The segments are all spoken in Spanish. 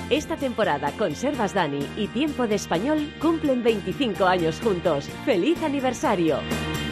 Esta temporada Conservas Dani y Tiempo de Español cumplen 25 años juntos. ¡Feliz aniversario!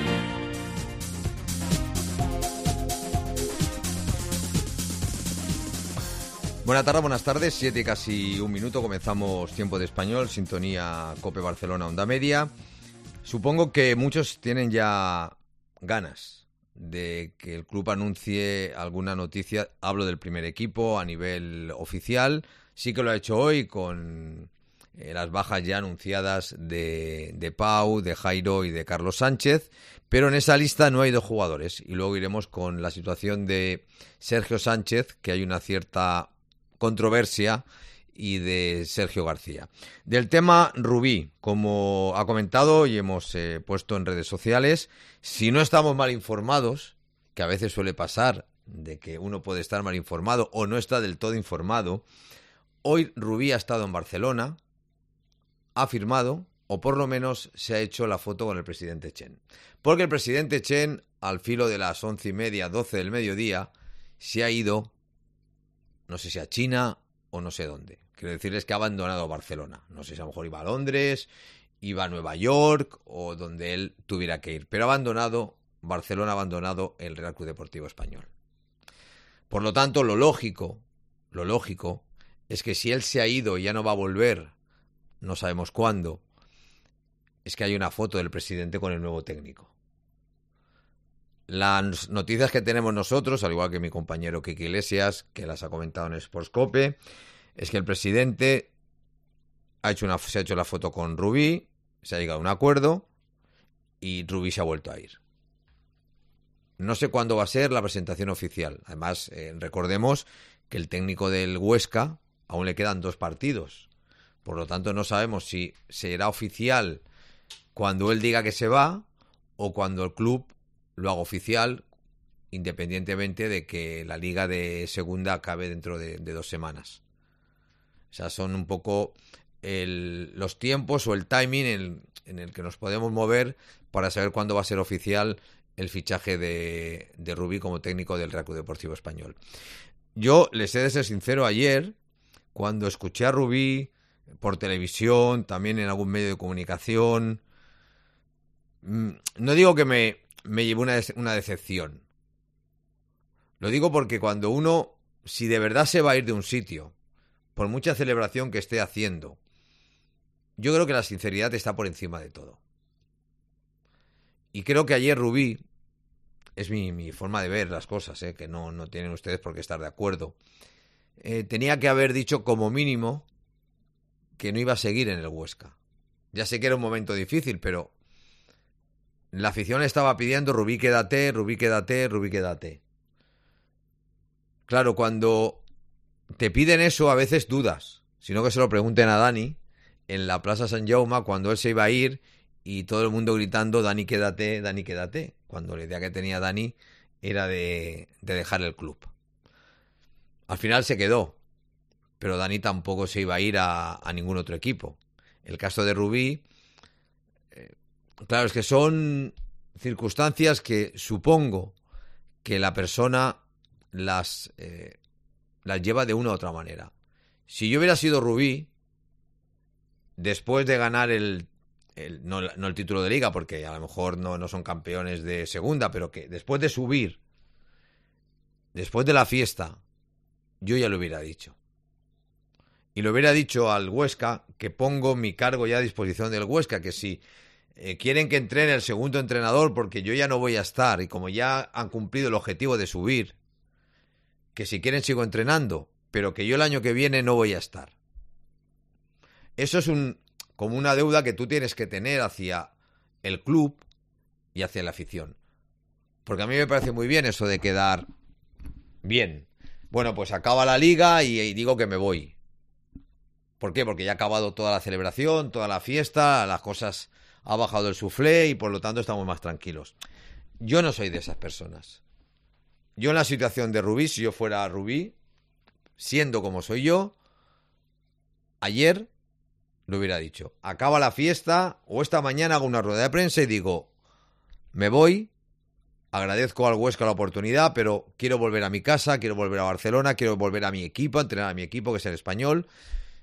Buenas tardes, 7 y casi un minuto, comenzamos Tiempo de Español, sintonía COPE Barcelona, Onda Media. Supongo que muchos tienen ya ganas de que el club anuncie alguna noticia, hablo del primer equipo a nivel oficial, sí que lo ha hecho hoy con las bajas ya anunciadas de Pau, de Jairo y de Carlos Sánchez, pero en esa lista no hay dos jugadores y luego iremos con la situación de Sergio Sánchez, que hay una cierta controversia, y de Sergio García. Del tema Rubí, como ha comentado y hemos puesto en redes sociales, si no estamos mal informados, que a veces suele pasar de que uno puede estar mal informado o no está del todo informado, hoy Rubí ha estado en Barcelona, ha firmado, o por lo menos se ha hecho la foto con el presidente Chen. Porque el presidente Chen, al filo de las 11:30, 12 del mediodía, se ha ido, no sé si a China o no sé dónde. Quiero decirles que ha abandonado Barcelona. No sé si a lo mejor iba a Londres, iba a Nueva York o donde él tuviera que ir. Pero ha abandonado Barcelona, ha abandonado el Real Club Deportivo Español. Por lo tanto, lo lógico es que si él se ha ido y ya no va a volver, no sabemos cuándo, es que hay una foto del presidente con el nuevo técnico. Las noticias que tenemos nosotros, al igual que mi compañero Kiki Iglesias, que las ha comentado en Sportscope, es que el presidente se ha hecho la foto con Rubí, se ha llegado a un acuerdo y Rubí se ha vuelto a ir. No sé cuándo va a ser la presentación oficial. Además, recordemos que el técnico del Huesca aún le quedan 2 partidos. Por lo tanto, no sabemos si será oficial cuando él diga que se va o cuando el club lo haga oficial, independientemente de que la liga de segunda acabe dentro de 2 semanas. O sea, son un poco los tiempos o el timing en el que nos podemos mover para saber cuándo va a ser oficial el fichaje de Rubí como técnico del Real Club Deportivo Español. Yo les he de ser sincero, ayer, cuando escuché a Rubí por televisión, también en algún medio de comunicación, no digo que me llevó una decepción. Lo digo porque cuando uno, si de verdad se va a ir de un sitio, por mucha celebración que esté haciendo, yo creo que la sinceridad está por encima de todo. Y creo que ayer Rubí, es mi forma de ver las cosas, que no tienen ustedes por qué estar de acuerdo, tenía que haber dicho como mínimo que no iba a seguir en el Huesca. Ya sé que era un momento difícil, pero la afición estaba pidiendo Rubí quédate, Rubí quédate, Rubí quédate. Claro, cuando te piden eso a veces dudas, sino que se lo pregunten a Dani en la Plaza Sant Jaume cuando él se iba a ir y todo el mundo gritando Dani quédate, cuando la idea que tenía Dani era de dejar el club. Al final se quedó, pero Dani tampoco se iba a ir a ningún otro equipo. El caso de Rubí, claro, es que son circunstancias que supongo que la persona las lleva de una u otra manera. Si yo hubiera sido Rubí, después de ganar no el título de liga, porque a lo mejor no son campeones de segunda, pero que después de subir, después de la fiesta, yo ya lo hubiera dicho. Y lo hubiera dicho al Huesca, que pongo mi cargo ya a disposición del Huesca, que si quieren que entrene el segundo entrenador porque yo ya no voy a estar, y como ya han cumplido el objetivo de subir, que si quieren sigo entrenando, pero que yo el año que viene no voy a estar. Eso es como una deuda que tú tienes que tener hacia el club y hacia la afición. Porque a mí me parece muy bien eso de quedar bien. Bueno, pues acaba la liga y digo que me voy. ¿Por qué? Porque ya ha acabado toda la celebración, toda la fiesta, las cosas, ha bajado el suflé y por lo tanto estamos más tranquilos. Yo no soy de esas personas. Yo en la situación de Rubí, si yo fuera Rubí, siendo como soy yo, ayer lo hubiera dicho. Acaba la fiesta o esta mañana hago una rueda de prensa y digo, me voy, agradezco al Huesca la oportunidad, pero quiero volver a mi casa, quiero volver a Barcelona, quiero volver a mi equipo, a entrenar a mi equipo, que es el Español.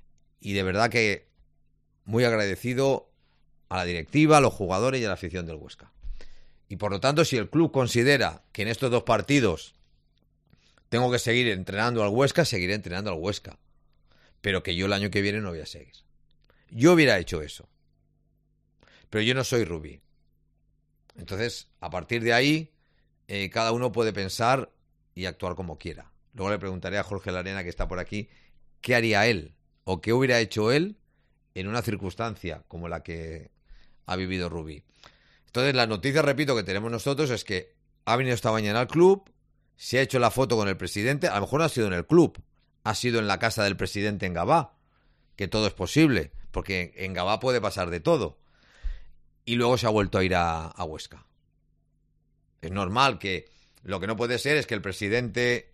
Y de verdad que muy agradecido a la directiva, a los jugadores y a la afición del Huesca. Y por lo tanto, si el club considera que en estos 2 partidos tengo que seguir entrenando al Huesca, seguiré entrenando al Huesca. Pero que yo el año que viene no voy a seguir. Yo hubiera hecho eso. Pero yo no soy Rubí. Entonces, a partir de ahí, cada uno puede pensar y actuar como quiera. Luego le preguntaré a Jorge Larena, que está por aquí, qué haría él o qué hubiera hecho él en una circunstancia como la que ha vivido Rubí. Entonces, la noticia, repito, que tenemos nosotros es que ha venido esta mañana al club, se ha hecho la foto con el presidente, a lo mejor no ha sido en el club, ha sido en la casa del presidente en Gabá, que todo es posible, porque en Gabá puede pasar de todo. Y luego se ha vuelto a ir a Huesca. Es normal que lo que no puede ser es que el presidente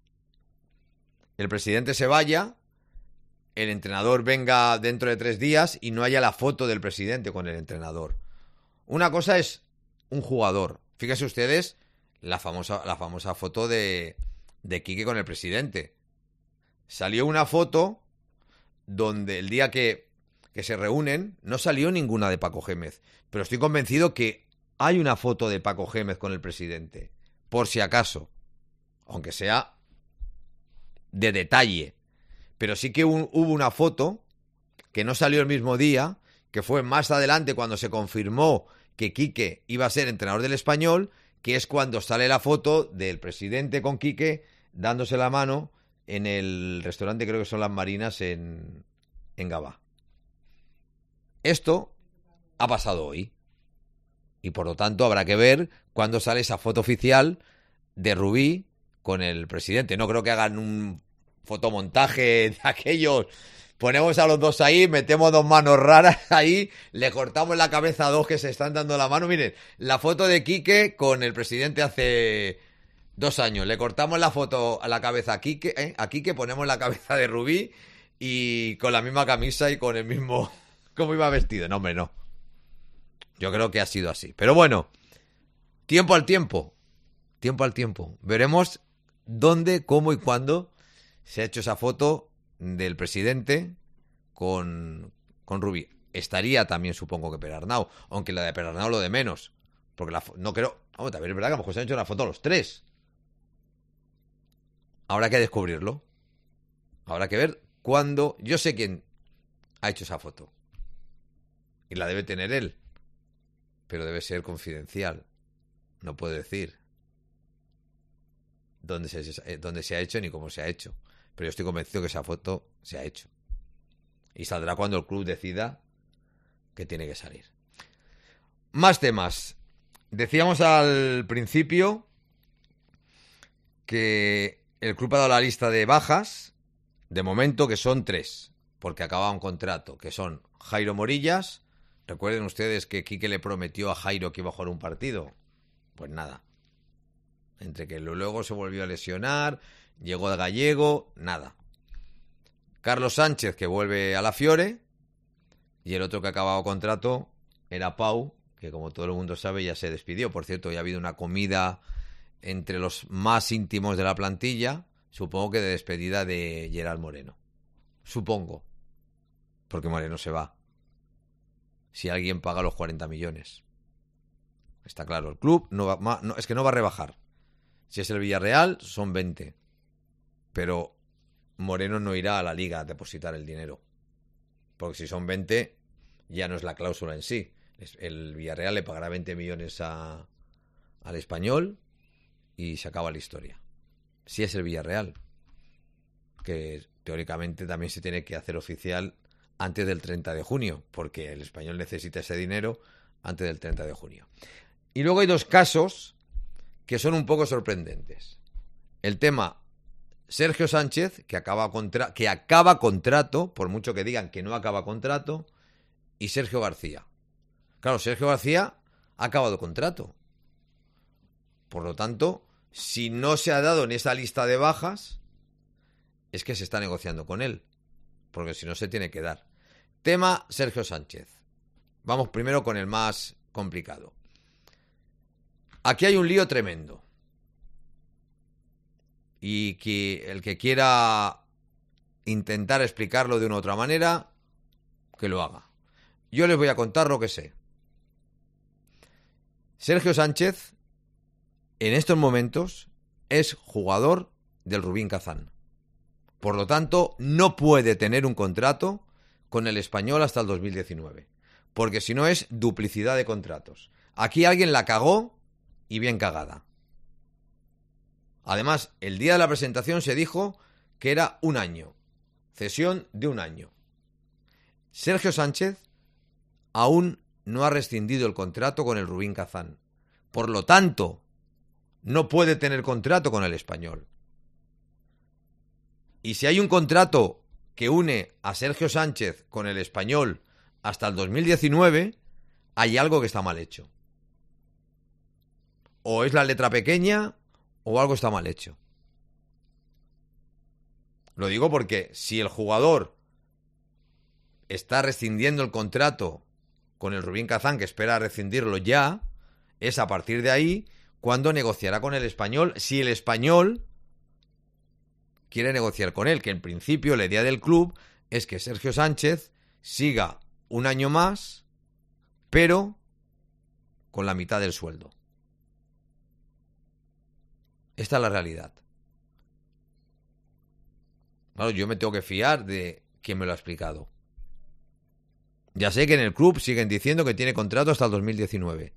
se vaya, el entrenador venga dentro de 3 días y no haya la foto del presidente con el entrenador. Una cosa es un jugador. Fíjense ustedes la famosa foto de Quique con el presidente. Salió una foto donde el día que se reúnen no salió ninguna de Paco Gémez, pero estoy convencido que hay una foto de Paco Gémez con el presidente, por si acaso, aunque sea de detalle. Pero sí que hubo una foto que no salió el mismo día, que fue más adelante cuando se confirmó que Quique iba a ser entrenador del Español, que es cuando sale la foto del presidente con Quique dándose la mano en el restaurante, creo que son Las Marinas, en Gabá. Esto ha pasado hoy. Y por lo tanto habrá que ver cuándo sale esa foto oficial de Rubí con el presidente. No creo que hagan un fotomontaje de aquellos. Ponemos a los dos ahí, metemos 2 manos raras ahí, le cortamos la cabeza a 2 que se están dando la mano. Miren, la foto de Quique con el presidente hace 2 años. Le cortamos la foto a la cabeza a Quique, ponemos la cabeza de Rubí y con la misma camisa y con el mismo... ¿Cómo iba vestido? No, hombre, no. Yo creo que ha sido así. Pero bueno, tiempo al tiempo. Tiempo al tiempo. Veremos dónde, cómo y cuándo se ha hecho esa foto del presidente con Rubí. Estaría también, supongo, que Perarnau. Aunque la de Perarnau lo de menos. Porque no creo... Vamos, también es verdad que a lo mejor se han hecho una foto los 3. Habrá que descubrirlo. Habrá que ver cuándo... Yo sé quién ha hecho esa foto. Y la debe tener él. Pero debe ser confidencial. No puedo decir dónde se ha hecho ni cómo se ha hecho. Pero yo estoy convencido que esa foto se ha hecho. Y saldrá cuando el club decida que tiene que salir. Más temas. Decíamos al principio que el club ha dado la lista de bajas, de momento que son 3, porque acaba un contrato, que son Jairo Morillas. Recuerden ustedes que Quique le prometió a Jairo que iba a jugar un partido. Pues nada. Entre que luego se volvió a lesionar, llegó de Gallego, nada. Carlos Sánchez, que vuelve a la Fiore, y el otro que ha acabado contrato era Pau, que como todo el mundo sabe ya se despidió. Por cierto, ya ha habido una comida entre los más íntimos de la plantilla, supongo que de despedida de Gerard Moreno. Supongo. Porque Moreno se va. Si alguien paga los 40 millones. Está claro, el club es que no va a rebajar. Si es el Villarreal, son 20. Pero Moreno no irá a la Liga a depositar el dinero. Porque si son 20, ya no es la cláusula en sí. El Villarreal le pagará 20 millones al Español y se acaba la historia. Si es el Villarreal. Que teóricamente también se tiene que hacer oficial antes del 30 de junio, porque el Español necesita ese dinero antes del 30 de junio. Y luego hay 2 casos que son un poco sorprendentes. El tema Sergio Sánchez, que acaba contrato, por mucho que digan que no acaba contrato, y Sergio García. Claro, Sergio García ha acabado contrato. Por lo tanto, si no se ha dado en esa lista de bajas, es que se está negociando con él, porque si no se tiene que dar. Tema Sergio Sánchez. Vamos primero con el más complicado. Aquí hay un lío tremendo. Y que el que quiera intentar explicarlo de una u otra manera, que lo haga. Yo les voy a contar lo que sé. Sergio Sánchez, en estos momentos, es jugador del Rubín Kazán. Por lo tanto, no puede tener un contrato con el Español hasta el 2019. Porque si no es duplicidad de contratos. Aquí alguien la cagó y bien cagada. Además, el día de la presentación se dijo que era un año. Cesión de un año. Sergio Sánchez aún no ha rescindido el contrato con el Rubín Kazán. Por lo tanto, no puede tener contrato con el Español. Y si hay un contrato que une a Sergio Sánchez con el Español hasta el 2019, hay algo que está mal hecho. O es la letra pequeña o algo está mal hecho. Lo digo porque si el jugador está rescindiendo el contrato con el Rubín Kazán, que espera rescindirlo ya, es a partir de ahí cuando negociará con el Español, si el Español quiere negociar con él, que en principio la idea del club es que Sergio Sánchez siga un año más, pero con la mitad del sueldo. Esta es la realidad. Claro, yo me tengo que fiar de quien me lo ha explicado. Ya sé que en el club siguen diciendo que tiene contrato hasta el 2019.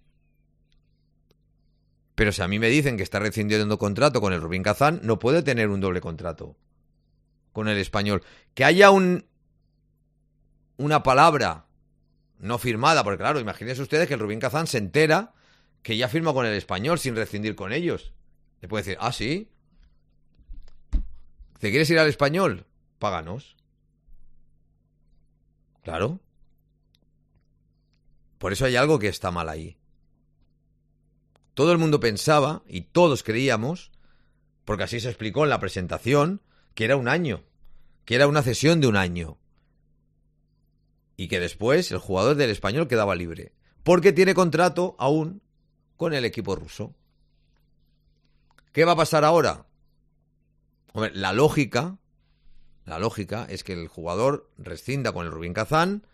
Pero si a mí me dicen que está rescindiendo contrato con el Rubín Kazán, no puede tener un doble contrato con el Español. Que haya una palabra no firmada, porque claro, imagínense ustedes que el Rubín Kazán se entera que ya firma con el Español sin rescindir con ellos. Le puede decir, ¿sí? ¿Te quieres ir al Español? Páganos. Claro. Por eso hay algo que está mal ahí. Todo el mundo pensaba, y todos creíamos, porque así se explicó en la presentación, que era un año, que era una cesión de un año. Y que después el jugador del Español quedaba libre, porque tiene contrato aún con el equipo ruso. ¿Qué va a pasar ahora? Hombre, la lógica es que el jugador rescinda con el Rubín Kazán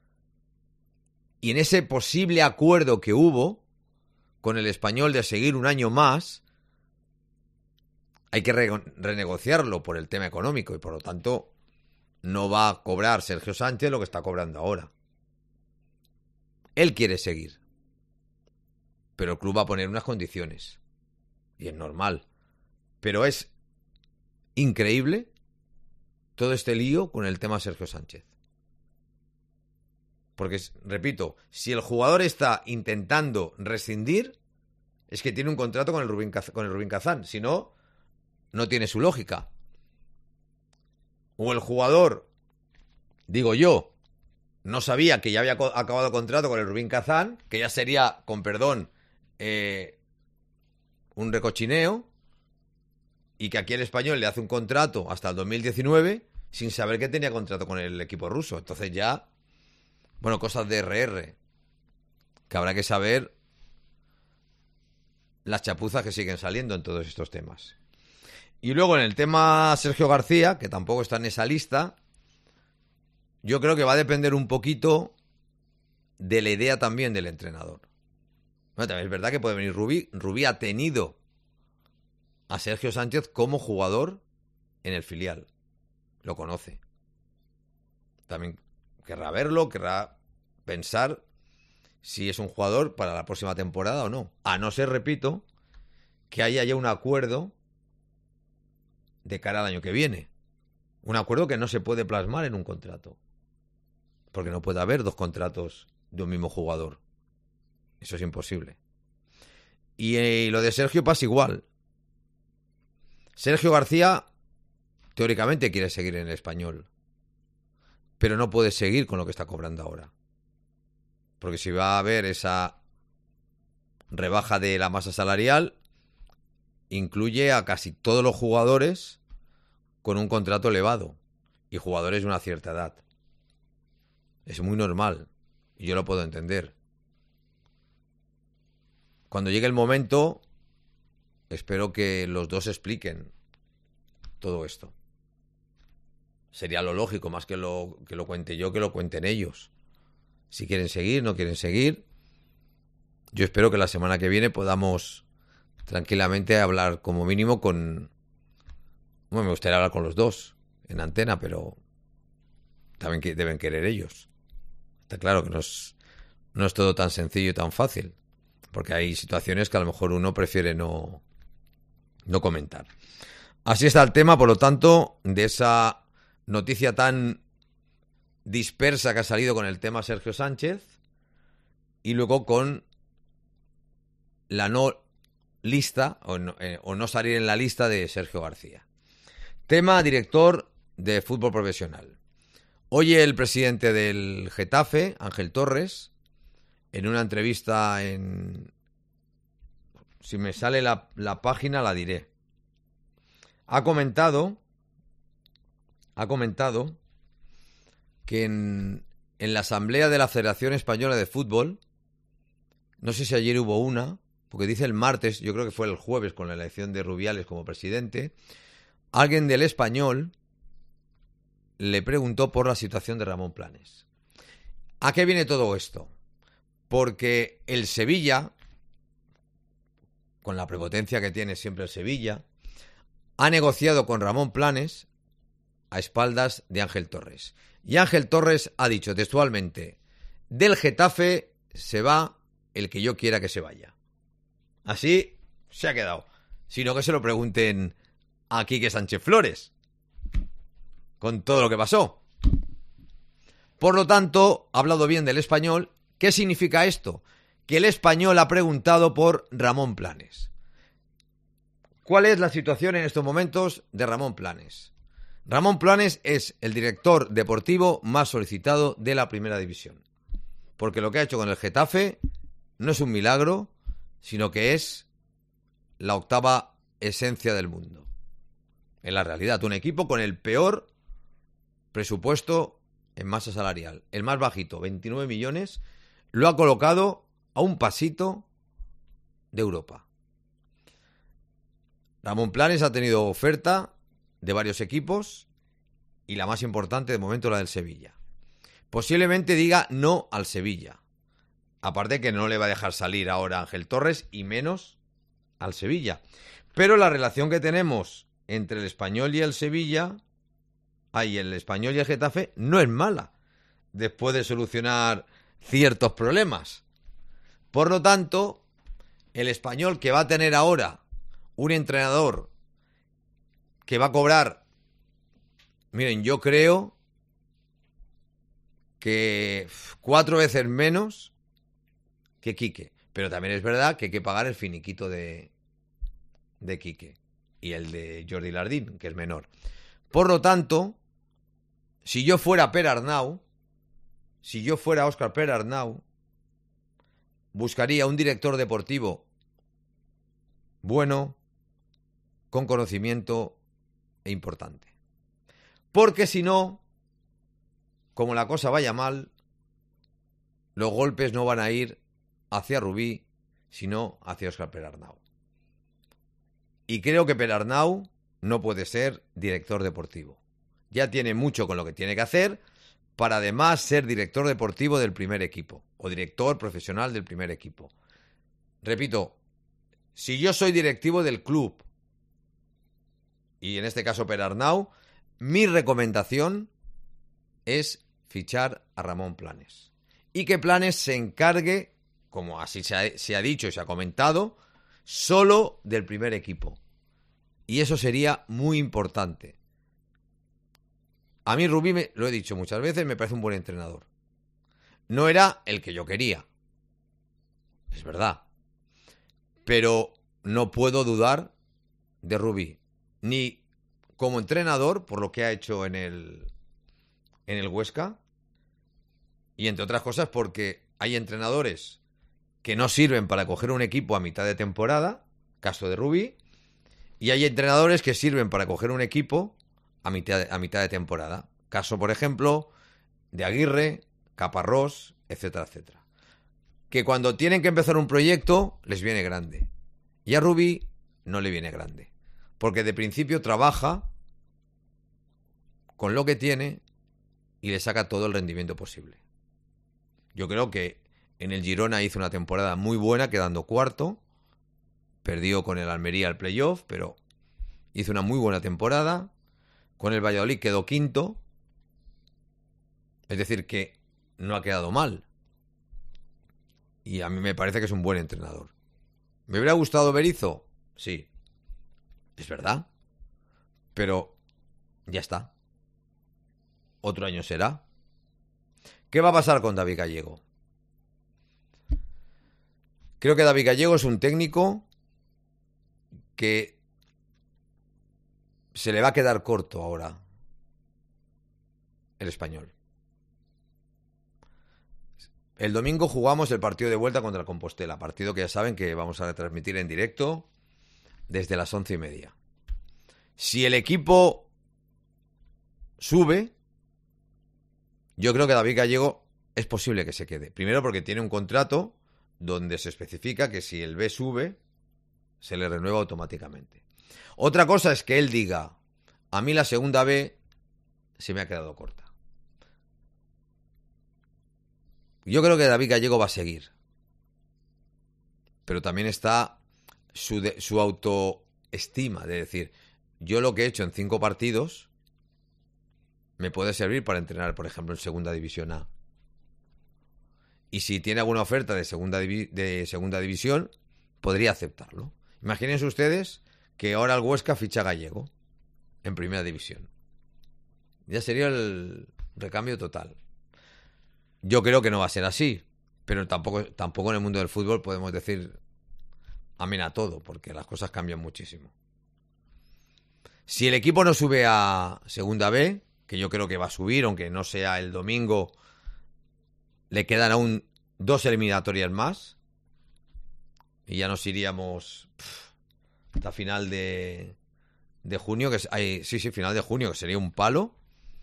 y en ese posible acuerdo que hubo con el Español de seguir un año más, hay que renegociarlo por el tema económico y por lo tanto no va a cobrar Sergio Sánchez lo que está cobrando ahora. Él quiere seguir, pero el club va a poner unas condiciones y es normal. Pero es increíble todo este lío con el tema Sergio Sánchez. Porque, repito, si el jugador está intentando rescindir, es que tiene un contrato con el Rubín Kazán. Si no, no tiene su lógica. O el jugador, digo yo, no sabía que ya había acabado contrato con el Rubín Kazán, que ya sería, con perdón, un recochineo, y que aquí el Español le hace un contrato hasta el 2019 sin saber que tenía contrato con el equipo ruso. Entonces ya... Bueno, cosas de RR, que habrá que saber las chapuzas que siguen saliendo en todos estos temas. Y luego en el tema Sergio García, que tampoco está en esa lista, yo creo que va a depender un poquito de la idea también del entrenador. Bueno, también es verdad que puede venir Rubí. Rubí ha tenido a Sergio Sánchez como jugador en el filial. Lo conoce. También querrá verlo, querrá pensar si es un jugador para la próxima temporada o no. A no ser, repito, que haya ya un acuerdo de cara al año que viene. Un acuerdo que no se puede plasmar en un contrato. Porque no puede haber dos contratos de un mismo jugador. Eso es imposible. Y lo de Sergio pasa igual. Sergio García, teóricamente, quiere seguir en el Español. Pero no puede seguir con lo que está cobrando ahora. Porque si va a haber esa rebaja de la masa salarial, incluye a casi todos los jugadores con un contrato elevado. Y jugadores de una cierta edad. Es muy normal. Y yo lo puedo entender. Cuando llegue el momento, espero que los dos expliquen todo esto. Sería lo lógico, más que lo cuente yo, que lo cuenten ellos. Si quieren seguir, no quieren seguir. Yo espero que la semana que viene podamos tranquilamente hablar como mínimo con... Bueno, me gustaría hablar con los dos en antena, pero también deben querer ellos. Está claro que no es todo tan sencillo y tan fácil, porque hay situaciones que a lo mejor uno prefiere no comentar. Así está el tema, por lo tanto, de esa noticia tan dispersa que ha salido con el tema Sergio Sánchez y luego con la no lista o no salir en la lista de Sergio García. Tema director de fútbol profesional. Hoy el presidente del Getafe, Ángel Torres, en una entrevista si me sale la página la diré, ha comentado que en la asamblea de la Federación Española de Fútbol, no sé si ayer hubo una, porque dice el martes, yo creo que fue el jueves con la elección de Rubiales como presidente, alguien del Español le preguntó por la situación de Ramón Planes. ¿A qué viene todo esto? Porque el Sevilla, con la prepotencia que tiene siempre el Sevilla, ha negociado con Ramón Planes a espaldas de Ángel Torres. Y Ángel Torres ha dicho textualmente: del Getafe se va el que yo quiera que se vaya. Así se ha quedado. Sino que se lo pregunten a Quique Sánchez Flores, con todo lo que pasó. Por lo tanto, ha hablado bien del Español. ¿Qué significa esto? Que el Español ha preguntado por Ramón Planes. ¿Cuál es la situación en estos momentos de Ramón Planes? Ramón Planes es el director deportivo más solicitado de la Primera División. Porque lo que ha hecho con el Getafe no es un milagro, sino que es la octava esencia del mundo. En la realidad, un equipo con el peor presupuesto en masa salarial. El más bajito, 29 millones, lo ha colocado a un pasito de Europa. Ramón Planes ha tenido oferta de varios equipos y la más importante de momento la del Sevilla. Posiblemente diga no al Sevilla. Aparte que no le va a dejar salir ahora a Ángel Torres y menos al Sevilla. Pero la relación que tenemos entre el Español y el Sevilla, el Español y el Getafe, no es mala, después de solucionar ciertos problemas. Por lo tanto, el Español, que va a tener ahora un entrenador que va a cobrar, miren, yo creo que 4 veces menos que Quique. Pero también es verdad que hay que pagar el finiquito de Quique y el de Jordi Lardín, que es menor. Por lo tanto, si yo fuera Per Arnau, si yo fuera Óscar Per Arnau, buscaría un director deportivo bueno, con conocimiento e importante. Porque si no, como la cosa vaya mal, los golpes no van a ir hacia Rubí, sino hacia Óscar Per Arnau. Y creo que Per Arnau no puede ser director deportivo. Ya tiene mucho con lo que tiene que hacer para además ser director deportivo del primer equipo o director profesional del primer equipo. Repito, si yo soy directivo del club y en este caso Per Arnau, mi recomendación es fichar a Ramón Planes y que Planes se encargue, como así se ha dicho y se ha comentado, solo del primer equipo. Y eso sería muy importante. A mí Rubí, lo he dicho muchas veces, me parece un buen entrenador. No era el que yo quería, es verdad. Pero no puedo dudar de Rubí, ni como entrenador, por lo que ha hecho en el Huesca, y entre otras cosas porque hay entrenadores que no sirven para coger un equipo a mitad de temporada, caso de Rubí, y hay entrenadores que sirven para coger un equipo a mitad de temporada, caso, por ejemplo, de Aguirre, Caparrós, etcétera, etcétera. Que cuando tienen que empezar un proyecto les viene grande, y a Rubí no le viene grande, porque de principio trabaja con lo que tiene y le saca todo el rendimiento posible. Yo creo que en el Girona hizo una temporada muy buena, quedando cuarto. Perdió con el Almería el playoff, pero hizo una muy buena temporada. Con el Valladolid quedó quinto. Es decir, que no ha quedado mal. Y a mí me parece que es un buen entrenador. ¿Me hubiera gustado Berizzo? Sí. Es verdad. Pero ya está. Otro año será. ¿Qué va a pasar con David Gallego? Creo que David Gallego es un técnico que se le va a quedar corto ahora el Español. El domingo jugamos el partido de vuelta contra el Compostela, partido que ya saben que vamos a retransmitir en directo desde las 11:30. Si el equipo sube, yo creo que David Gallego es posible que se quede. Primero porque tiene un contrato donde se especifica que si el B sube, se le renueva automáticamente. Otra cosa es que él diga, a mí la segunda B se me ha quedado corta. Yo creo que David Gallego va a seguir. Pero también está su autoestima, de decir, yo lo que he hecho en 5 partidos me puede servir para entrenar, por ejemplo, en Segunda División A. Y si tiene alguna oferta de segunda división, podría aceptarlo. Imagínense ustedes que ahora el Huesca ficha a Gallego en Primera División. Ya sería el recambio total. Yo creo que no va a ser así, pero tampoco en el mundo del fútbol podemos decir amén a todo, porque las cosas cambian muchísimo. Si el equipo no sube a Segunda B, que yo creo que va a subir, aunque no sea el domingo, le quedan aún 2 eliminatorias más y ya nos iríamos hasta final de junio, final de junio, que sería un palo.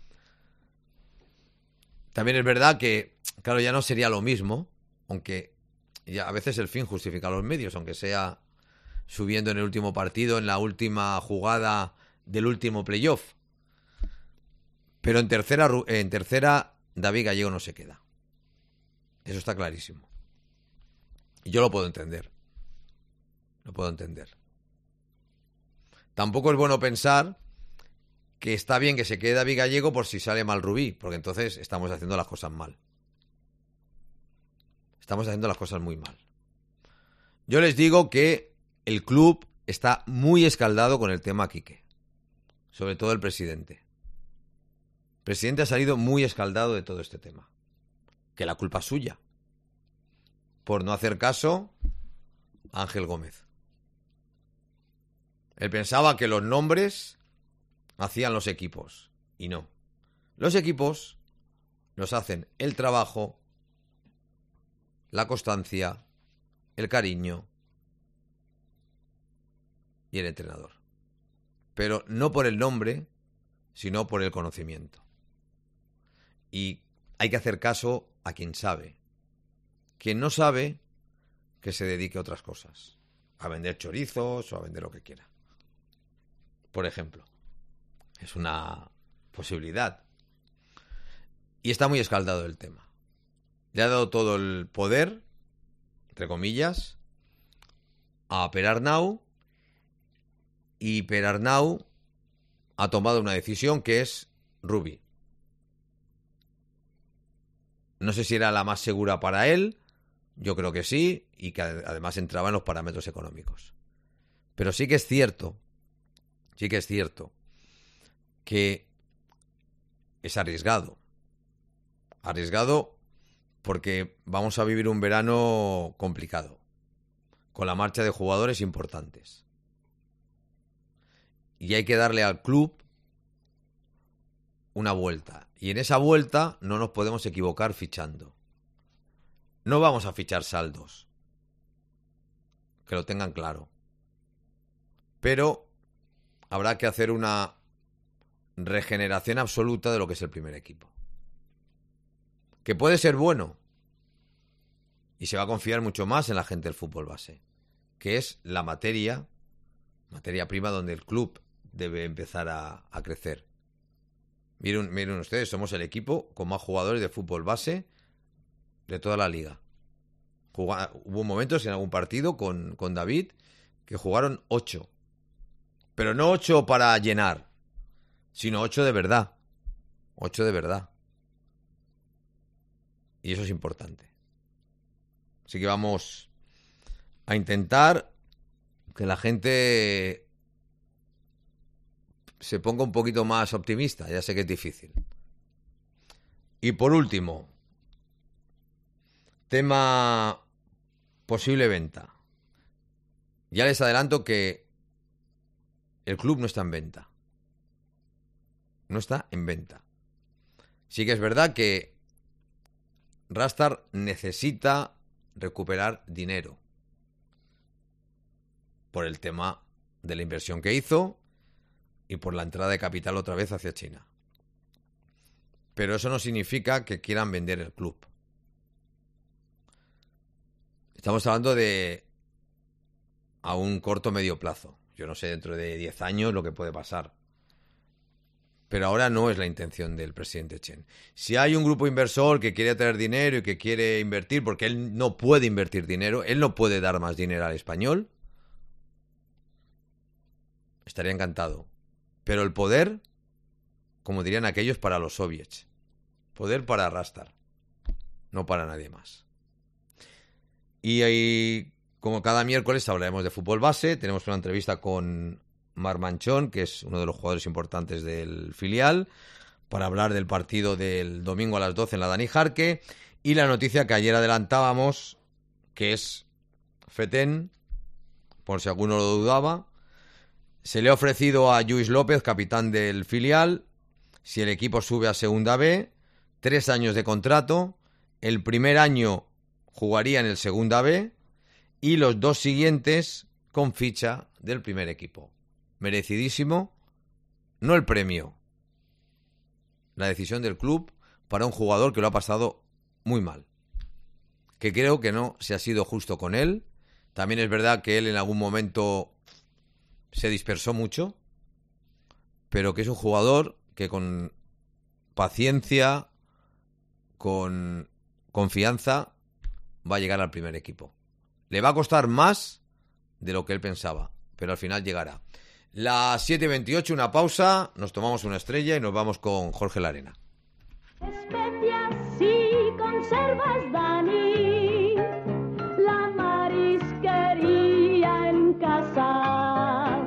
También es verdad que, claro, ya no sería lo mismo, aunque ya a veces el fin justifica los medios, aunque sea subiendo en el último partido, en la última jugada del último playoff. Pero en tercera David Gallego no se queda. Eso está clarísimo. Y yo lo puedo entender. Lo puedo entender. Tampoco es bueno pensar que está bien que se quede David Gallego por si sale mal Rubí, porque entonces estamos haciendo las cosas mal. Estamos haciendo las cosas muy mal. Yo les digo que el club está muy escaldado con el tema Quique. Sobre todo el presidente. El presidente ha salido muy escaldado de todo este tema. Que la culpa es suya. Por no hacer caso a Ángel Gómez. Él pensaba que los nombres hacían los equipos. Y no. Los equipos los hacen el trabajo, la constancia, el cariño y el entrenador. Pero no por el nombre, sino por el conocimiento. Y hay que hacer caso a quien sabe. Quien no sabe, que se dedique a otras cosas. A vender chorizos o a vender lo que quiera. Por ejemplo. Es una posibilidad. Y está muy escaldado el tema. Le ha dado todo el poder, entre comillas, a Per Arnau. Y Per Arnau ha tomado una decisión que es Rubí. No sé si era la más segura para él, yo creo que sí, y que además entraba en los parámetros económicos. Pero sí que es cierto que es arriesgado. Arriesgado porque vamos a vivir un verano complicado, con la marcha de jugadores importantes. Y hay que darle al club una vuelta. Y en esa vuelta no nos podemos equivocar fichando. No vamos a fichar saldos. Que lo tengan claro. Pero habrá que hacer una regeneración absoluta de lo que es el primer equipo. Que puede ser bueno. Y se va a confiar mucho más en la gente del fútbol base. Que es la materia prima donde el club debe empezar a crecer. Miren ustedes, somos el equipo con más jugadores de fútbol base de toda la liga. Hubo momentos en algún partido con David que jugaron 8. Pero no 8 para llenar, sino 8 de verdad. 8 de verdad. Y eso es importante. Así que vamos a intentar que la gente se ponga un poquito más optimista. Ya sé que es difícil. Y por último, tema posible venta. Ya les adelanto que el club no está en venta. No está en venta. Sí que es verdad que Rastar necesita recuperar dinero por el tema de la inversión que hizo y por la entrada de capital otra vez hacia China. Pero eso no significa que quieran vender el club. Estamos hablando de a un corto medio plazo. Yo no sé dentro de 10 años lo que puede pasar. Pero ahora no es la intención del presidente Chen. Si hay un grupo inversor que quiere traer dinero y que quiere invertir, porque él no puede invertir dinero, él no puede dar más dinero al Español, estaría encantado. Pero el poder, como dirían aquellos, para los soviets. Poder para Rastar, no para nadie más. Y ahí, como cada miércoles, hablaremos de fútbol base. Tenemos una entrevista con Marc Manchón, que es uno de los jugadores importantes del filial, para hablar del partido del domingo a las 12 en la Dani Jarque. Y la noticia que ayer adelantábamos, que es Feten, por si alguno lo dudaba. Se le ha ofrecido a Lluís López, capitán del filial, si el equipo sube a Segunda B, 3 años de contrato. El primer año jugaría en el Segunda B y los 2 siguientes con ficha del primer equipo. Merecidísimo, no el premio, la decisión del club para un jugador que lo ha pasado muy mal. Que creo que no se ha sido justo con él. También es verdad que él en algún momento se dispersó mucho, pero que es un jugador que con paciencia, con confianza, va a llegar al primer equipo. Le va a costar más de lo que él pensaba, pero al final llegará. Las 7:28, una pausa, nos tomamos una estrella y nos vamos con Jorge Larena. Especias y conservas, Dani, la marisquería en casa.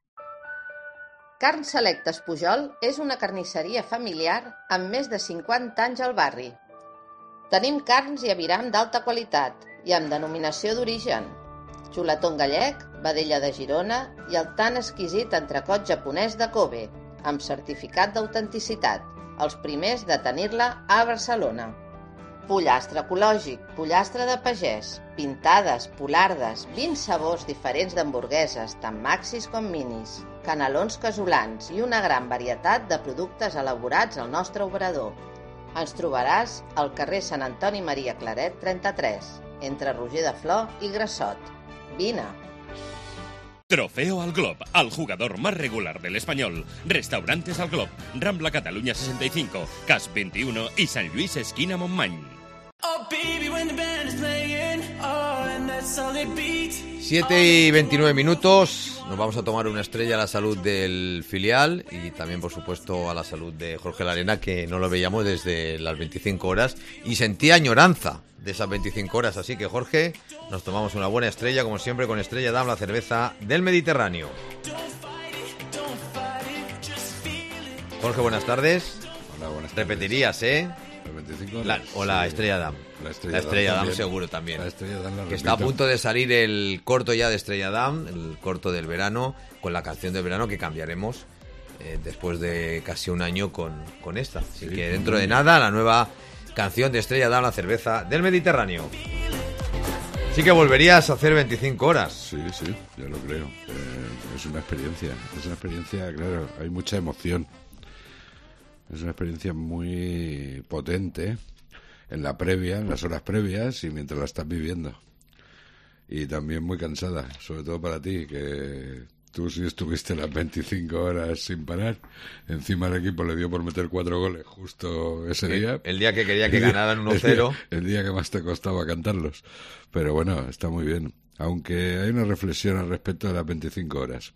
Carn Selectes Pujol és una carnisseria familiar amb més de 50 anys al barri. Tenim carns i aviram d'alta qualitat i amb denominació d'origen. Xuletón gallec, vedella de Girona i el tan exquisit entrecot japonès de Kobe, amb certificat d'autenticitat, els primers de tenir-la a Barcelona. Pollastre ecològic, pollastre de pagès, pintades, polardes, 20 sabors diferents d'hamburgueses, tant maxis com minis, canelons casolans i una gran varietat de productes elaborats al nostre obrador. Ens trobaràs al carrer Sant Antoni Maria Claret 33, entre Roger de Flor i Grassot. Vine. Trofeo al Glob, al jugador más regular del Español. Restaurantes al Glob, Rambla Cataluña 65, CAS 21 y San Luis esquina Montmany. 7:29, nos vamos a tomar una estrella a la salud del filial y también, por supuesto, a la salud de Jorge Larena, que no lo veíamos desde las 25 horas y sentía añoranza de esas 25 horas. Así que, Jorge, nos tomamos una buena estrella, como siempre, con Estrella Damm, la cerveza del Mediterráneo. Jorge, buenas tardes. Hola, buenas tardes. Repetirías, ¿eh? O la sí. Estrella Damm. La Estrella Damm seguro también. La Estrella Damm la que repito. está a punto de salir el corto ya de Estrella Damm, el corto del verano, con la canción del verano que cambiaremos después de casi un año con esta. Así que dentro de nada, la nueva canción de Estrella Damm, la cerveza del Mediterráneo. Sí que volverías a hacer 25 horas. Sí, yo lo creo. Es una experiencia, claro, hay mucha emoción. Es una experiencia muy potente en la previa, en las horas previas y mientras la estás viviendo. Y también muy cansada, sobre todo para ti, que Tú sí estuviste las 25 horas sin parar. Encima el equipo le dio por meter 4 goles justo ese día. El día que quería que ganaran 1-0. El día que más te costaba cantarlos. Pero bueno, está muy bien. Aunque hay una reflexión al respecto de las 25 horas.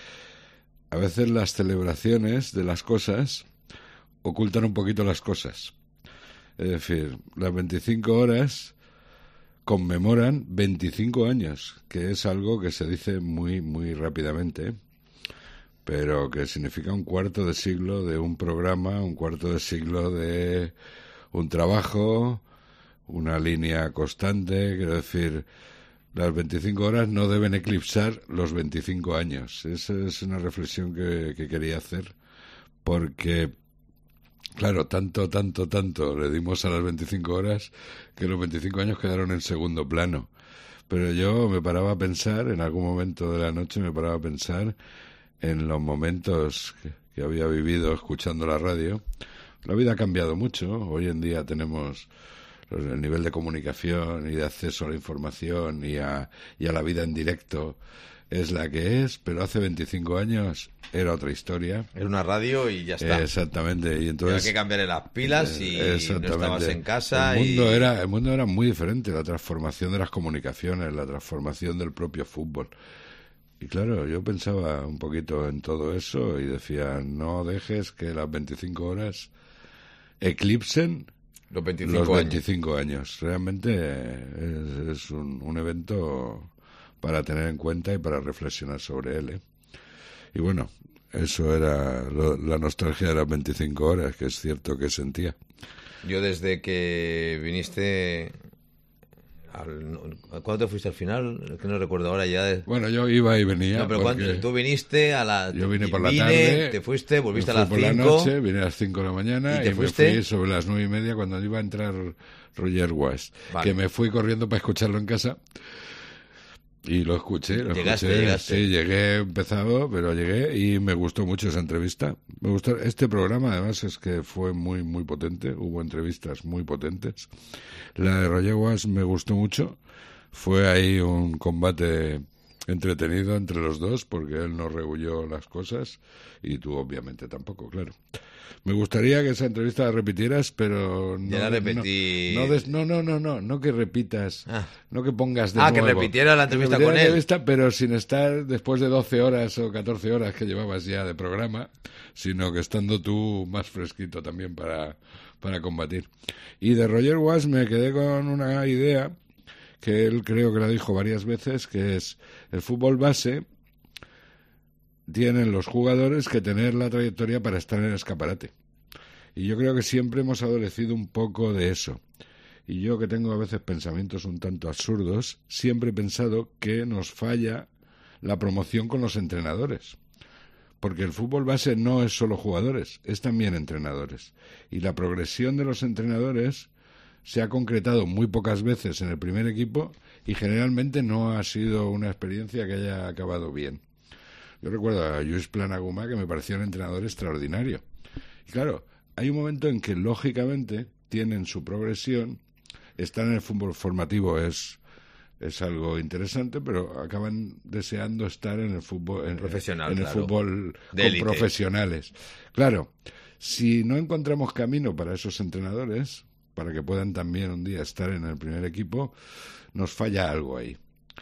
A veces las celebraciones de las cosas ocultan un poquito las cosas. Es decir, las 25 horas conmemoran 25 años, que es algo que se dice muy, muy rápidamente, pero que significa un cuarto de siglo de un programa, un cuarto de siglo de un trabajo, una línea constante. Quiero decir, las 25 horas no deben eclipsar los 25 años. Esa es una reflexión que quería hacer, porque claro, tanto le dimos a las 25 horas que los 25 años quedaron en segundo plano. Pero yo me paraba a pensar, en algún momento de la noche me paraba a pensar en los momentos que había vivido escuchando la radio. La vida ha cambiado mucho. Hoy en día tenemos el nivel de comunicación y de acceso a la información y a la vida en directo es la que es, pero hace 25 años era otra historia. Era una radio y ya está. Exactamente. Y entonces había que cambiarle las pilas y no estabas en casa. El mundo era muy diferente. La transformación de las comunicaciones, la transformación del propio fútbol. Y claro, yo pensaba un poquito en todo eso y decía, no dejes que las 25 horas eclipsen los 25 años. Realmente es un evento para tener en cuenta y para reflexionar sobre él, ¿eh? Y bueno, eso era la nostalgia de las 25 horas, que es cierto que sentía. Yo desde que viniste... ¿Cuándo te fuiste al final? Es que no recuerdo ahora ya. Bueno, yo iba y venía. No, pero cuando tú viniste a la... Yo vine por la tarde. Te fuiste, volviste a las 5. Por la noche, vine a las 5 de la mañana y me fuiste? fui sobre las 9:30 cuando iba a entrar Roger West. Vale. Que me fui corriendo para escucharlo en casa. Y lo escuché. Llegaste. Sí, llegué empezado, pero llegué y me gustó mucho esa entrevista. Me gustó este programa, además, es que fue muy, muy potente. Hubo entrevistas muy potentes. La de Roger Waters me gustó mucho. Fue ahí un combate entretenido entre los dos, porque él no rehuyó las cosas y tú, obviamente, tampoco, claro. Me gustaría que esa entrevista la repitieras, pero no. Ya la repetí. No que repitas, no que pongas de nuevo. Que repitiera la entrevista con él. Pero sin estar después de 12 horas o 14 horas que llevabas ya de programa, sino que estando tú más fresquito también para combatir. Y de Roger Waters me quedé con una idea que él creo que la dijo varias veces, que es el fútbol base. Tienen los jugadores que tener la trayectoria para estar en el escaparate. Y yo creo que siempre hemos adolecido un poco de eso. Y yo, que tengo a veces pensamientos un tanto absurdos, siempre he pensado que nos falla la promoción con los entrenadores. Porque el fútbol base no es solo jugadores, es también entrenadores. Y la progresión de los entrenadores se ha concretado muy pocas veces en el primer equipo y generalmente no ha sido una experiencia que haya acabado bien. Yo recuerdo a Lluís Planagumà, que me parecía un entrenador extraordinario. Y claro, hay un momento en que lógicamente tienen su progresión, estar en el fútbol formativo es algo interesante, pero acaban deseando estar en el fútbol profesional, el fútbol de con élite. Profesionales. Claro, si no encontramos camino para esos entrenadores, para que puedan también un día estar en el primer equipo, nos falla algo ahí.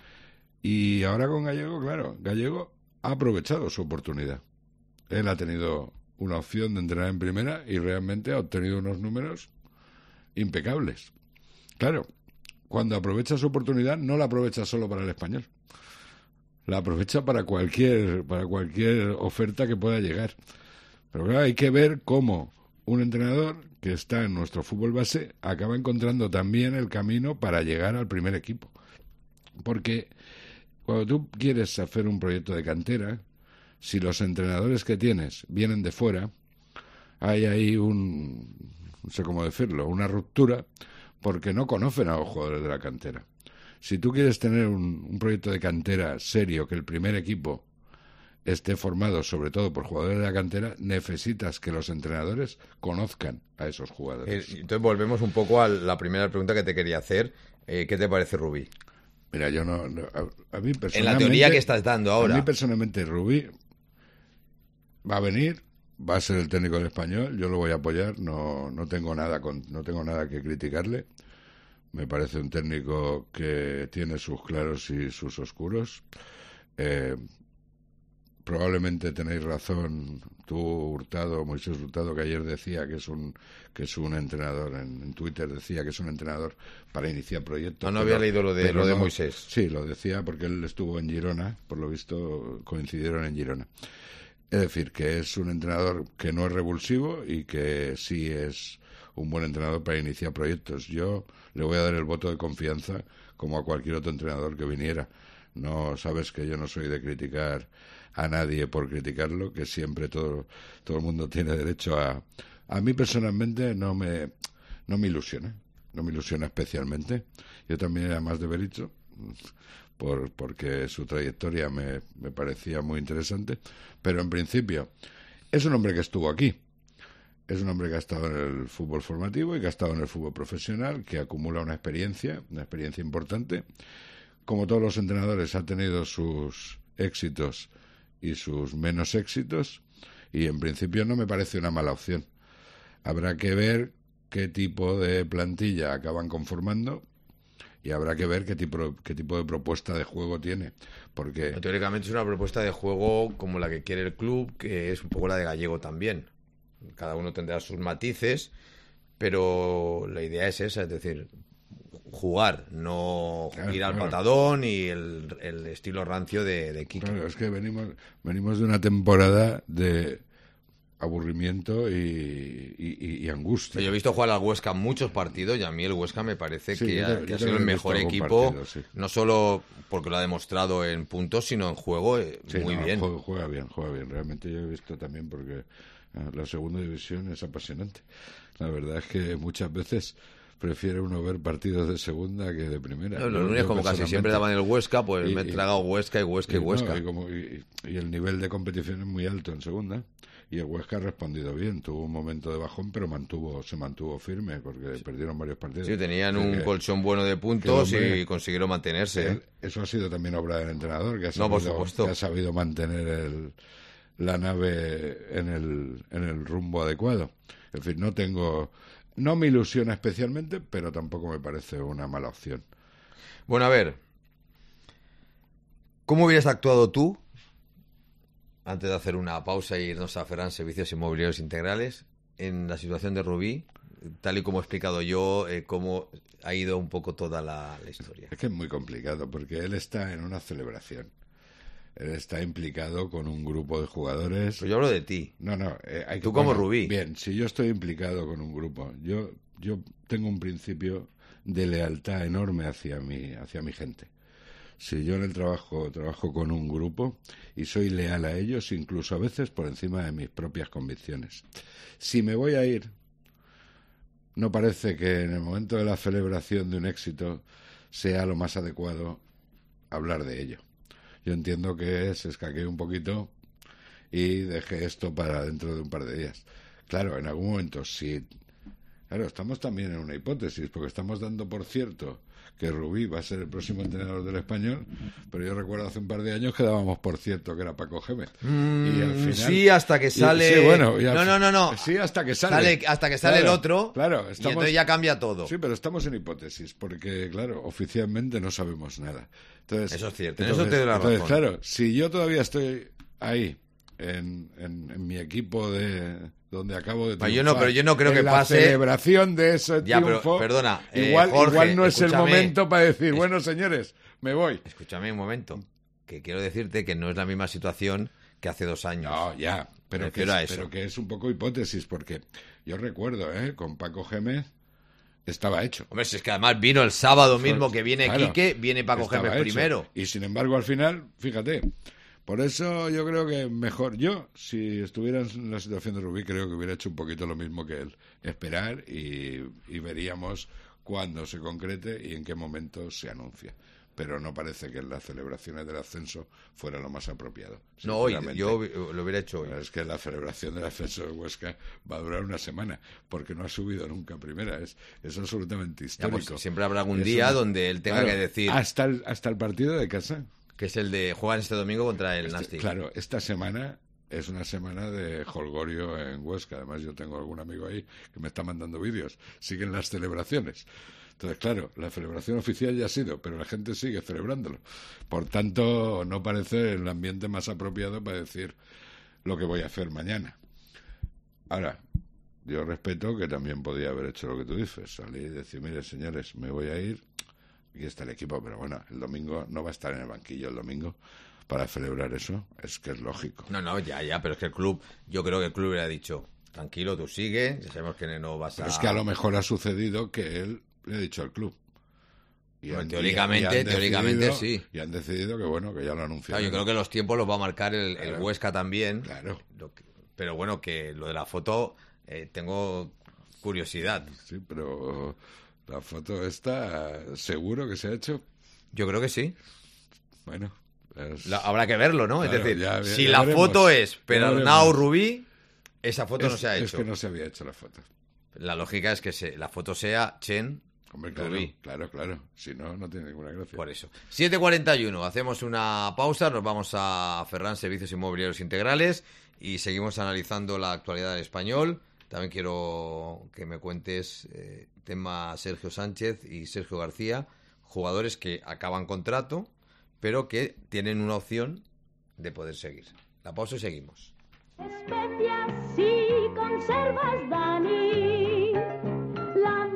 Y ahora con Gallego, claro, Gallego ha aprovechado su oportunidad. Él ha tenido una opción de entrenar en primera y realmente ha obtenido unos números impecables. Claro, cuando aprovecha su oportunidad no la aprovecha solo para el Español. La aprovecha para cualquier oferta que pueda llegar. Pero claro, hay que ver cómo un entrenador que está en nuestro fútbol base acaba encontrando también el camino para llegar al primer equipo. Porque cuando tú quieres hacer un proyecto de cantera, si los entrenadores que tienes vienen de fuera, hay ahí no sé cómo decirlo, una ruptura, porque no conocen a los jugadores de la cantera. Si tú quieres tener un proyecto de cantera serio, que el primer equipo esté formado sobre todo por jugadores de la cantera, necesitas que los entrenadores conozcan a esos jugadores. Entonces volvemos un poco a la primera pregunta que te quería hacer. ¿Qué te parece Rubí? Mira, yo no a mí personalmente... En la teoría que estás dando ahora. A mí personalmente Rubí va a venir, va a ser el técnico del Español, yo lo voy a apoyar, no tengo nada que criticarle. Me parece un técnico que tiene sus claros y sus oscuros. Probablemente tenéis razón, tú, Hurtado, Moisés Hurtado, que ayer decía que es un entrenador, en Twitter decía que es un entrenador para iniciar proyectos. No había leído lo de Moisés. Sí, lo decía porque él estuvo en Girona, por lo visto coincidieron en Girona. Es decir, que es un entrenador que no es revulsivo y que sí es un buen entrenador para iniciar proyectos. Yo le voy a dar el voto de confianza como a cualquier otro entrenador que viniera. No, sabes que yo no soy de criticar a nadie por criticarlo, que siempre todo el mundo tiene derecho a... A mí personalmente no me ilusiona, no me ilusiona especialmente. Yo también era más de Berizzo, porque su trayectoria me parecía muy interesante, pero en principio es un hombre que estuvo aquí, es un hombre que ha estado en el fútbol formativo y que ha estado en el fútbol profesional, que acumula una experiencia importante. Como todos los entrenadores, ha tenido sus éxitos y sus menos éxitos, y en principio no me parece una mala opción. Habrá que ver qué tipo de plantilla acaban conformando y habrá que ver qué tipo de propuesta de juego tiene, porque teóricamente es una propuesta de juego como la que quiere el club, que es un poco la de Gallego también. Cada uno tendrá sus matices, pero la idea es esa, es decir, jugar, no ir al patadón y el estilo rancio de Quique. Claro, es que venimos de una temporada de aburrimiento y angustia. Yo he visto jugar al Huesca muchos partidos y a mí el Huesca me parece que ha sido el mejor equipo, partido, sí. No solo porque lo ha demostrado en puntos, sino en juego muy bien. Juega bien. Realmente yo he visto también porque la segunda división es apasionante. La verdad es que muchas veces prefiere uno ver partidos de segunda que de primera. Los lunes, como casi siempre daban el Huesca, pues me he tragado Huesca. Y el nivel de competición es muy alto en segunda. Y el Huesca ha respondido bien. Tuvo un momento de bajón, pero se mantuvo firme porque perdieron varios partidos. Sí, tenían un colchón bueno de puntos y consiguieron mantenerse. Eso ha sido también obra del entrenador, que ha sabido mantener la nave en el rumbo adecuado. En fin, no me ilusiona especialmente, pero tampoco me parece una mala opción. Bueno, a ver, ¿cómo hubieras actuado tú, antes de hacer una pausa e irnos a Ferran Servicios Inmobiliarios Integrales, en la situación de Rubí, tal y como he explicado yo, cómo ha ido un poco toda la historia? Es que es muy complicado, porque él está en una celebración. Él está implicado con un grupo de jugadores. Pero yo hablo de ti. No, tú como Rubí. Bien, si yo estoy implicado con un grupo, yo tengo un principio de lealtad enorme hacia mi gente. Si yo en el trabajo con un grupo y soy leal a ellos, incluso a veces por encima de mis propias convicciones. Si me voy a ir, no parece que en el momento de la celebración de un éxito sea lo más adecuado hablar de ello. Yo entiendo que se escaquee un poquito y deje esto para dentro de un par de días. Claro, en algún momento sí. Claro, estamos también en una hipótesis, porque estamos dando por cierto que Rubí va a ser el próximo entrenador del Español, pero yo recuerdo hace un par de años que dábamos por cierto que era Paco Gémez. Y al final, sí, hasta que sale... No. Sí, hasta que sale. Hasta que sale el otro, claro, y entonces ya cambia todo. Sí, pero estamos en hipótesis, porque, claro, oficialmente no sabemos nada. Entonces, eso es cierto, en eso te doy la razón. Claro, si yo todavía estoy ahí, en mi equipo de donde acabo de triunfar, pero yo no creo que la pase celebración de ese triunfo, pero, perdona, igual Jorge, no es el momento para decir, bueno, señores, me voy. Escúchame un momento, que quiero decirte que no es la misma situación que hace 2 años. No, ya, pero que es un poco hipótesis, porque yo recuerdo, con Paco Gémez estaba hecho. Hombre, si es que además vino el sábado mismo que viene Quique, viene Paco Gémez primero. Y sin embargo, al final, fíjate, por eso yo creo que mejor, yo, si estuviera en la situación de Rubí, creo que hubiera hecho un poquito lo mismo que él. Esperar y veríamos cuándo se concrete y en qué momento se anuncia. pero no parece que en las celebraciones del ascenso fuera lo más apropiado. No, yo lo hubiera hecho hoy. Es que la celebración del ascenso de Huesca va a durar una semana, porque no ha subido nunca a primera. Es absolutamente histórico. Pues siempre habrá algún día donde él tenga que decir... Hasta el partido de casa. Que es el de jugar este domingo contra el Nastic. Claro, esta semana es una semana de jolgorio en Huesca. Además, yo tengo algún amigo ahí que me está mandando vídeos. Siguen las celebraciones. Entonces, claro, la celebración oficial ya ha sido, pero la gente sigue celebrándolo. Por tanto, no parece el ambiente más apropiado para decir lo que voy a hacer mañana. Ahora, yo respeto que también podía haber hecho lo que tú dices. Salir y decir, mire, señores, me voy a ir. Aquí está el equipo, pero bueno, el domingo no va a estar en el banquillo el domingo para celebrar eso. Es que es lógico. No, ya, pero es que el club, yo creo que el club le ha dicho, tranquilo, tú sigue, ya sabemos que no vas a... Pero es que a lo mejor ha sucedido que él le ha dicho al club. Teóricamente sí. Y han decidido que bueno, que ya lo anunciaron. Claro, yo creo que los tiempos los va a marcar el Huesca también. Claro. Pero bueno, que lo de la foto, tengo curiosidad. Sí, pero la foto esta, ¿seguro que se ha hecho? Yo creo que sí. Bueno, habrá que verlo, ¿no? Claro, es decir, ya si la veremos. Foto es Pernau Rubí, esa foto no se ha hecho. Es que no se había hecho la foto. La lógica es que la foto sea Chen. Hombre, Rubí. Claro. Si no, no tiene ninguna gracia. Por eso. 7:41, hacemos una pausa, nos vamos a Ferran Servicios Inmobiliarios Integrales y seguimos analizando la actualidad del Español. También quiero que me cuentes tema Sergio Sánchez y Sergio García, jugadores que acaban contrato, pero que tienen una opción de poder seguir. La pausa y seguimos. Especias y conservas, Dani, la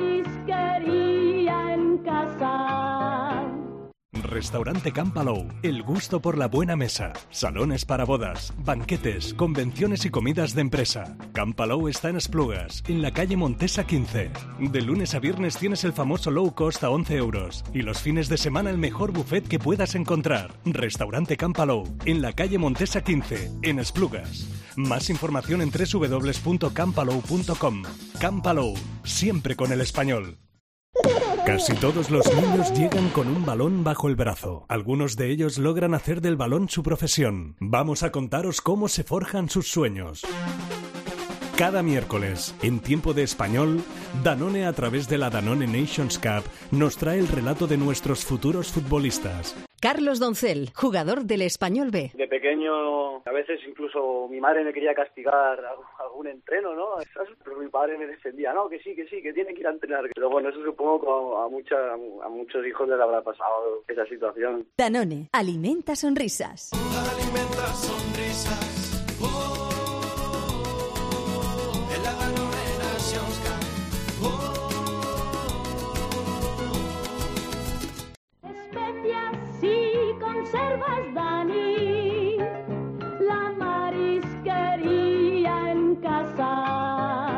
marisquería en casa. Restaurante Can Palou, el gusto por la buena mesa, salones para bodas, banquetes, convenciones y comidas de empresa. Can Palou está en Esplugas, en la calle Montesa 15. De lunes a viernes tienes el famoso low cost a 11 euros y los fines de semana el mejor buffet que puedas encontrar. Restaurante Can Palou, en la calle Montesa 15, en Esplugas. Más información en www.campalou.com. Can Palou, siempre con el español. Casi todos los niños llegan con un balón bajo el brazo. Algunos de ellos logran hacer del balón su profesión. Vamos a contaros cómo se forjan sus sueños. Cada miércoles, en Tiempo de Español, Danone, a través de la Danone Nations Cup, nos trae el relato de nuestros futuros futbolistas. Carlos Doncel, jugador del Español B. De pequeño, a veces incluso mi madre me quería castigar algún entreno, ¿no? Pero mi padre me defendía, no, que sí, que tiene que ir a entrenar. Pero bueno, eso supongo que a muchos hijos les habrá pasado esa situación. Danone, alimenta sonrisas. Alimenta sonrisas. En la Danone Nations Cup. Especias y conservas, Dani, la marisquería en casa.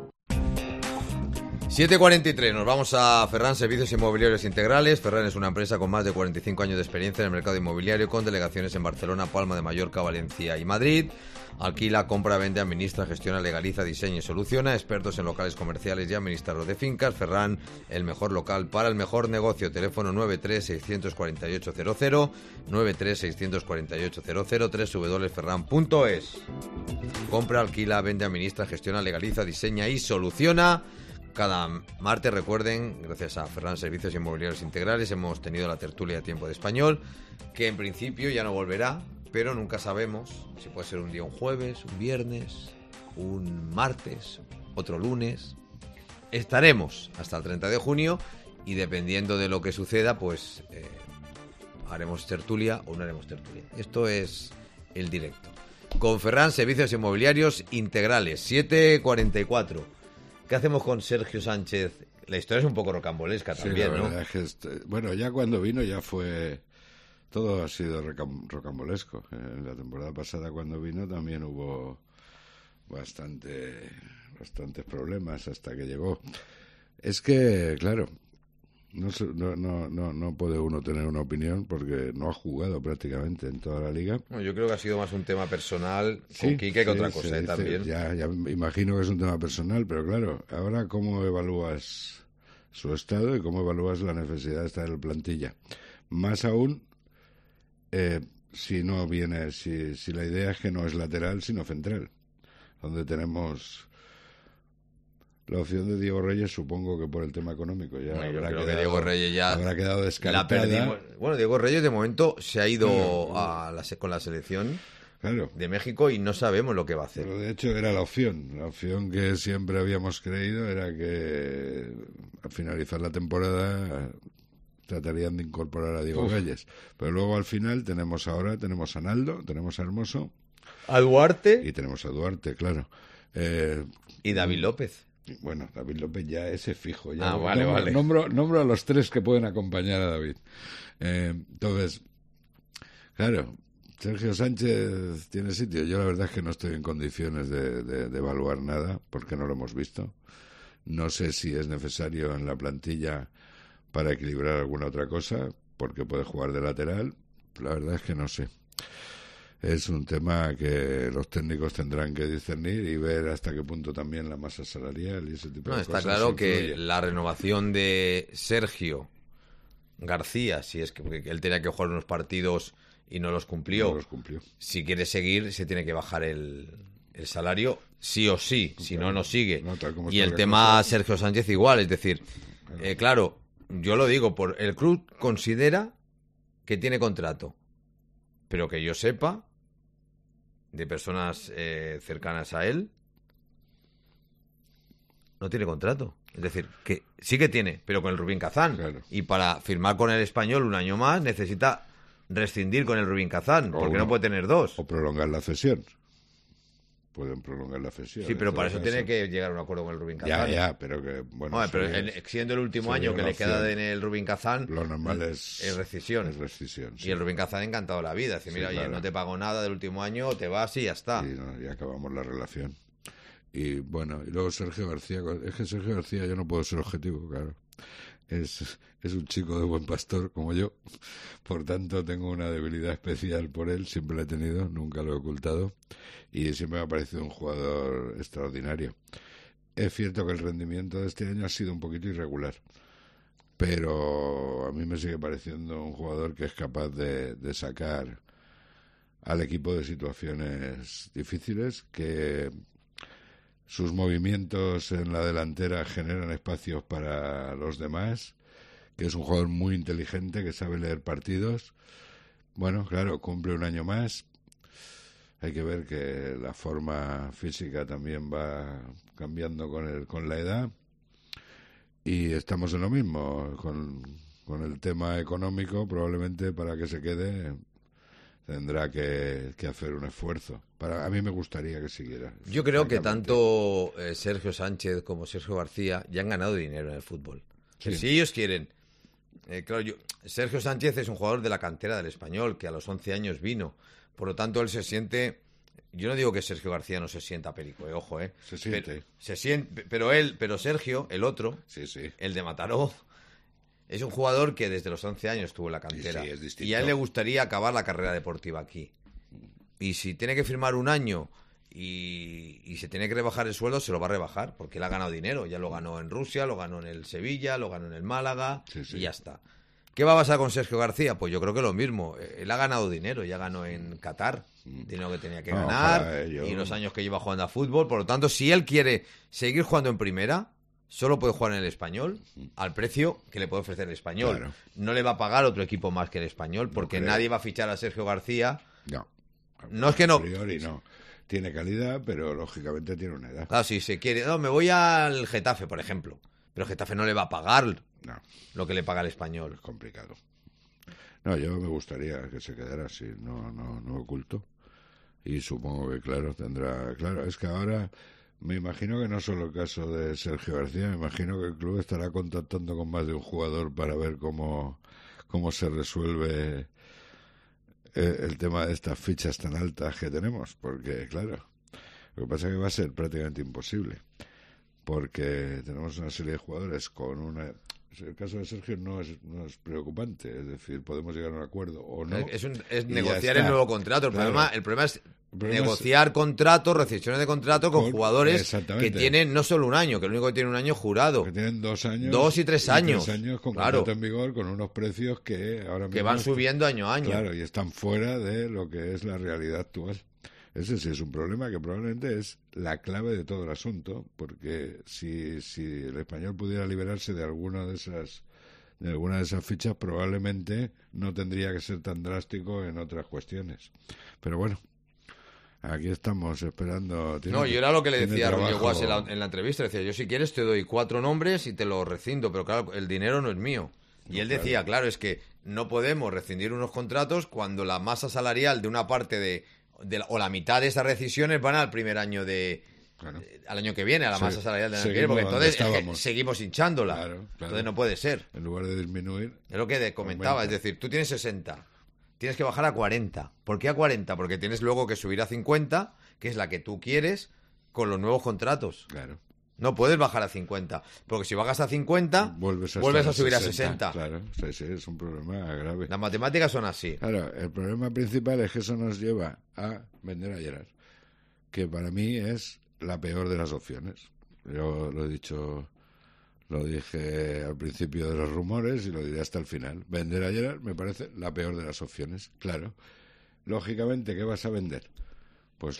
7:43, nos vamos a Ferran Servicios Inmobiliarios Integrales. Ferran es una empresa con más de 45 años de experiencia en el mercado inmobiliario, con delegaciones en Barcelona, Palma de Mallorca, Valencia y Madrid. Alquila, compra, vende, administra, gestiona, legaliza, diseña y soluciona. Expertos en locales comerciales y administrador de fincas. Ferran, el mejor local para el mejor negocio. Teléfono 93-648-00, 93-648-00, www.ferran.es. Compra, alquila, vende, administra, gestiona, legaliza, diseña y soluciona. Cada martes, recuerden, gracias a Ferran Servicios Inmobiliarios Integrales, hemos tenido la tertulia Tiempo de Español, que en principio ya no volverá, pero nunca sabemos si puede ser un día un jueves, un viernes, un martes, otro lunes. Estaremos hasta el 30 de junio y dependiendo de lo que suceda, pues haremos tertulia o no haremos tertulia. Esto es el directo. Con Ferran Servicios Inmobiliarios Integrales, 7:44. ¿Qué hacemos con Sergio Sánchez? La historia es un poco rocambolesca también, la ¿no? verdad es que bueno, ya cuando vino ya fue... Todo ha sido rocambolesco. En la temporada pasada cuando vino también hubo bastantes problemas hasta que llegó. Es que, claro, no puede uno tener una opinión porque no ha jugado prácticamente en toda la liga. Bueno, yo creo que ha sido más un tema personal con Quique que otra cosa, también. Ya me imagino que es un tema personal, pero claro, ahora ¿cómo evalúas su estado y cómo evalúas la necesidad de estar en la plantilla? Más aún si no viene, si la idea es que no es lateral sino central, donde tenemos la opción de Diego Reyes, supongo que por el tema económico ya Bueno, yo habrá creo quedado, que Diego Reyes ya habrá quedado la descartada. perdimos. Bueno, Diego Reyes de momento se ha ido con la selección Claro. de México y no sabemos lo que va a hacer. Pero de hecho era la opción que siempre habíamos creído era que al finalizar la temporada tratarían de incorporar a Diego Reyes. Pero luego al final tenemos a Naldo, tenemos a Hermoso. A Duarte. Y tenemos a Duarte, claro. Y David López. Bueno, David López ya ese fijo. Ya vale. Nombro a los tres que pueden acompañar a David. Entonces, claro, Sergio Sánchez tiene sitio. Yo la verdad es que no estoy en condiciones de evaluar nada porque no lo hemos visto. No sé si es necesario en la plantilla para equilibrar alguna otra cosa, porque puede jugar de lateral. La verdad es que no sé. Es un tema que los técnicos tendrán que discernir y ver hasta qué punto también la masa salarial y ese tipo de cosas. Está claro que influye. la renovación de Sergio García, si es que porque él tenía que jugar unos partidos y no los cumplió. No los cumplió. Si quiere seguir, se tiene que bajar el salario, sí o sí. Si no, no sigue. No, tal como Y está el la tema cosa. Sergio Sánchez igual. Es decir, claro, yo lo digo, el club considera que tiene contrato. Pero que yo sepa, de personas cercanas a él, no tiene contrato. Es decir, que sí que tiene, pero con el Rubín Kazán. Claro. Y para firmar con el Español un año más necesita rescindir con el Rubín Kazán, O porque uno. no puede tener dos. O prolongar la cesión. Pueden prolongar la cesión. Sí, pero en para todo eso tiene caso. que llegar a un acuerdo con el Rubín Kazán. Ya, pero que, bueno... Hombre, pero sería- siendo el último sería año que una le queda opción. en el Rubín Kazán, Lo normal es rescisión. Es rescisión, sí. Y el Rubín Kazán encantado de la vida. Dice, Sí, mira, oye, claro. no te pago nada del último año, te vas y ya está. Y acabamos la relación. Y bueno, y luego Sergio García. Es que Sergio García yo no puedo ser objetivo, claro. Es un chico de buen pastor como yo. Por tanto, tengo una debilidad especial por él. Siempre la he tenido, nunca lo he ocultado. Y siempre me ha parecido un jugador extraordinario. Es cierto que el rendimiento de este año ha sido un poquito irregular. Pero a mí me sigue pareciendo un jugador que es capaz de sacar al equipo de situaciones difíciles, que sus movimientos en la delantera generan espacios para los demás, que es un jugador muy inteligente, que sabe leer partidos. Bueno, claro, cumple un año más. Hay que ver que la forma física también va cambiando con la edad. Y estamos en lo mismo, con el tema económico, probablemente para que se quede tendrá que hacer un esfuerzo. A mí me gustaría que siguiera. Yo creo que francamente. tanto Sergio Sánchez como Sergio García ya han ganado dinero en el fútbol. Sí. Si ellos quieren... claro, Sergio Sánchez es un jugador de la cantera del Español, que a los 11 años vino. Por lo tanto, él se siente... Yo no digo que Sergio García no se sienta perico, ojo, Se siente. Pero Sergio, el otro, Sí. el de Mataró, es un jugador que desde los 11 años estuvo en la cantera. Sí, es distinto. Y a él le gustaría acabar la carrera deportiva aquí. Y si tiene que firmar un año y se tiene que rebajar el sueldo, se lo va a rebajar, porque él ha ganado dinero. Ya lo ganó en Rusia, lo ganó en el Sevilla, lo ganó en el Málaga, Sí. y ya está. ¿Qué va a pasar con Sergio García? Pues yo creo que lo mismo. Él ha ganado dinero, ya ganó en Qatar, dinero que tenía que No, ganar, ojalá, y los años que lleva jugando a fútbol. Por lo tanto, si él quiere seguir jugando en primera, solo puede jugar en el Español al precio que le puede ofrecer el Español. Claro. No le va a pagar otro equipo más que el Español, porque creo. nadie va a fichar a Sergio García. No. No es que no. A priori no. Tiene calidad, pero lógicamente tiene una edad. Claro, si se quiere... No, me voy al Getafe, por ejemplo. Pero el Getafe no le va a pagar No, lo que le paga el Español. es complicado. No, yo me gustaría que se quedara así, no oculto. Y supongo que, claro, tendrá... Claro, es que ahora me imagino que no solo el caso de Sergio García, me imagino que el club estará contactando con más de un jugador para ver cómo se resuelve el tema de estas fichas tan altas que tenemos. Porque, claro, lo que pasa es que va a ser prácticamente imposible. Porque tenemos una serie de jugadores con una... el caso de Sergio no es preocupante, es decir, podemos llegar a un acuerdo o no. Es y negociar ya el está. nuevo contrato. Claro. El problema es El problema negociar contratos, rescisiones de contrato con jugadores exactamente. que tienen no solo un año, que el único que tiene un año jurado. Que tienen 2 años. 2 y 3 años. 3 años con Claro. contrato en vigor, con unos precios que ahora mismo Que van subiendo año a año. Claro, y están fuera de lo que es la realidad actual. Ese sí es un problema que probablemente es la clave de todo el asunto, porque si el Español pudiera liberarse de alguna de esas fichas, probablemente no tendría que ser tan drástico en otras cuestiones. Pero bueno, aquí estamos esperando. No, yo era lo que le tiene decía a Roger trabajo. Watts en la entrevista. Decía, yo si quieres te doy 4 nombres y te los rescindo, pero claro, el dinero no es mío. Y él decía, claro, es que no podemos rescindir unos contratos cuando la masa salarial de una parte o la mitad de esas rescisiones van al primer año al año que viene, a la Sí, masa salarial del año que viene, seguimos porque entonces donde es que estábamos. seguimos hinchándola. Claro. Entonces no puede ser. En lugar de disminuir. Es lo que comentaba, aumenta. es decir, tú tienes 60, tienes que bajar a 40. ¿Por qué a 40? Porque tienes luego que subir a 50, que es la que tú quieres, con los nuevos contratos. Claro. No puedes bajar a 50, porque si bajas a 50, Vuelves a subir a 60. Claro, sí, es un problema grave. Las matemáticas son así. Claro, el problema principal es que eso nos lleva a vender a Gerard, que para mí es la peor de las opciones. Yo lo dije al principio de los rumores y lo diré hasta el final. Vender a Gerard me parece la peor de las opciones, claro. Lógicamente, ¿qué vas a vender? Pues,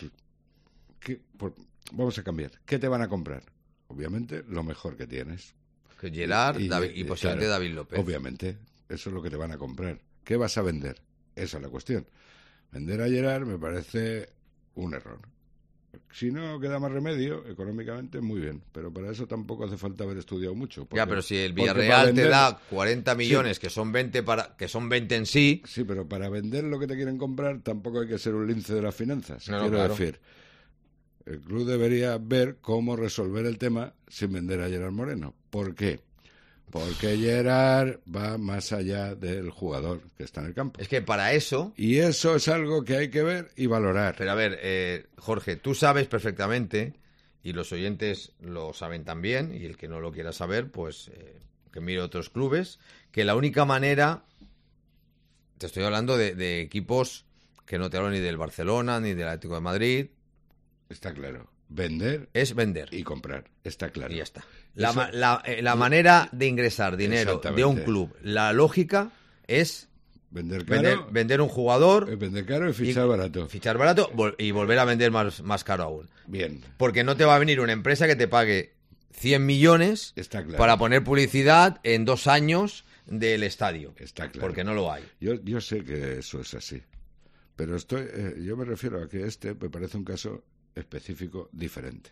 vamos a cambiar. ¿Qué te van a comprar? Obviamente, lo mejor que tienes. Que Gerard y posiblemente claro, David López. Obviamente, eso es lo que te van a comprar. ¿Qué vas a vender? Esa es la cuestión. Vender a Gerard me parece un error. Si no queda más remedio, económicamente, muy bien. Pero para eso tampoco hace falta haber estudiado mucho. Ya, pero si el porque Villarreal para te vender- da 40 millones, Sí. que son 20 en sí, Sí, pero para vender lo que te quieren comprar tampoco hay que ser un lince de las finanzas. No, Quiero claro. decir, el club debería ver cómo resolver el tema sin vender a Gerard Moreno. ¿Por qué? Porque Gerard va más allá del jugador que está en el campo. es que para eso... Y eso es algo que hay que ver y valorar. Pero a ver, Jorge, tú sabes perfectamente, y los oyentes lo saben también, y el que no lo quiera saber, pues que mire otros clubes, que la única manera, te estoy hablando de equipos que no te hablo ni del Barcelona, ni del Atlético de Madrid, Está claro. Vender es vender. y comprar. Está claro. Y ya está. Eso- La manera de ingresar dinero de un Exactamente. club, la lógica es Vender caro, vender un jugador, vender caro y fichar barato. fichar barato y volver a vender más caro aún. Bien. Porque no te va a venir una empresa que te pague 100 millones Está claro. para poner publicidad en 2 años del estadio. Está claro. Porque no lo hay. Yo sé que eso es así. Pero yo me refiero a que me parece un caso específico diferente.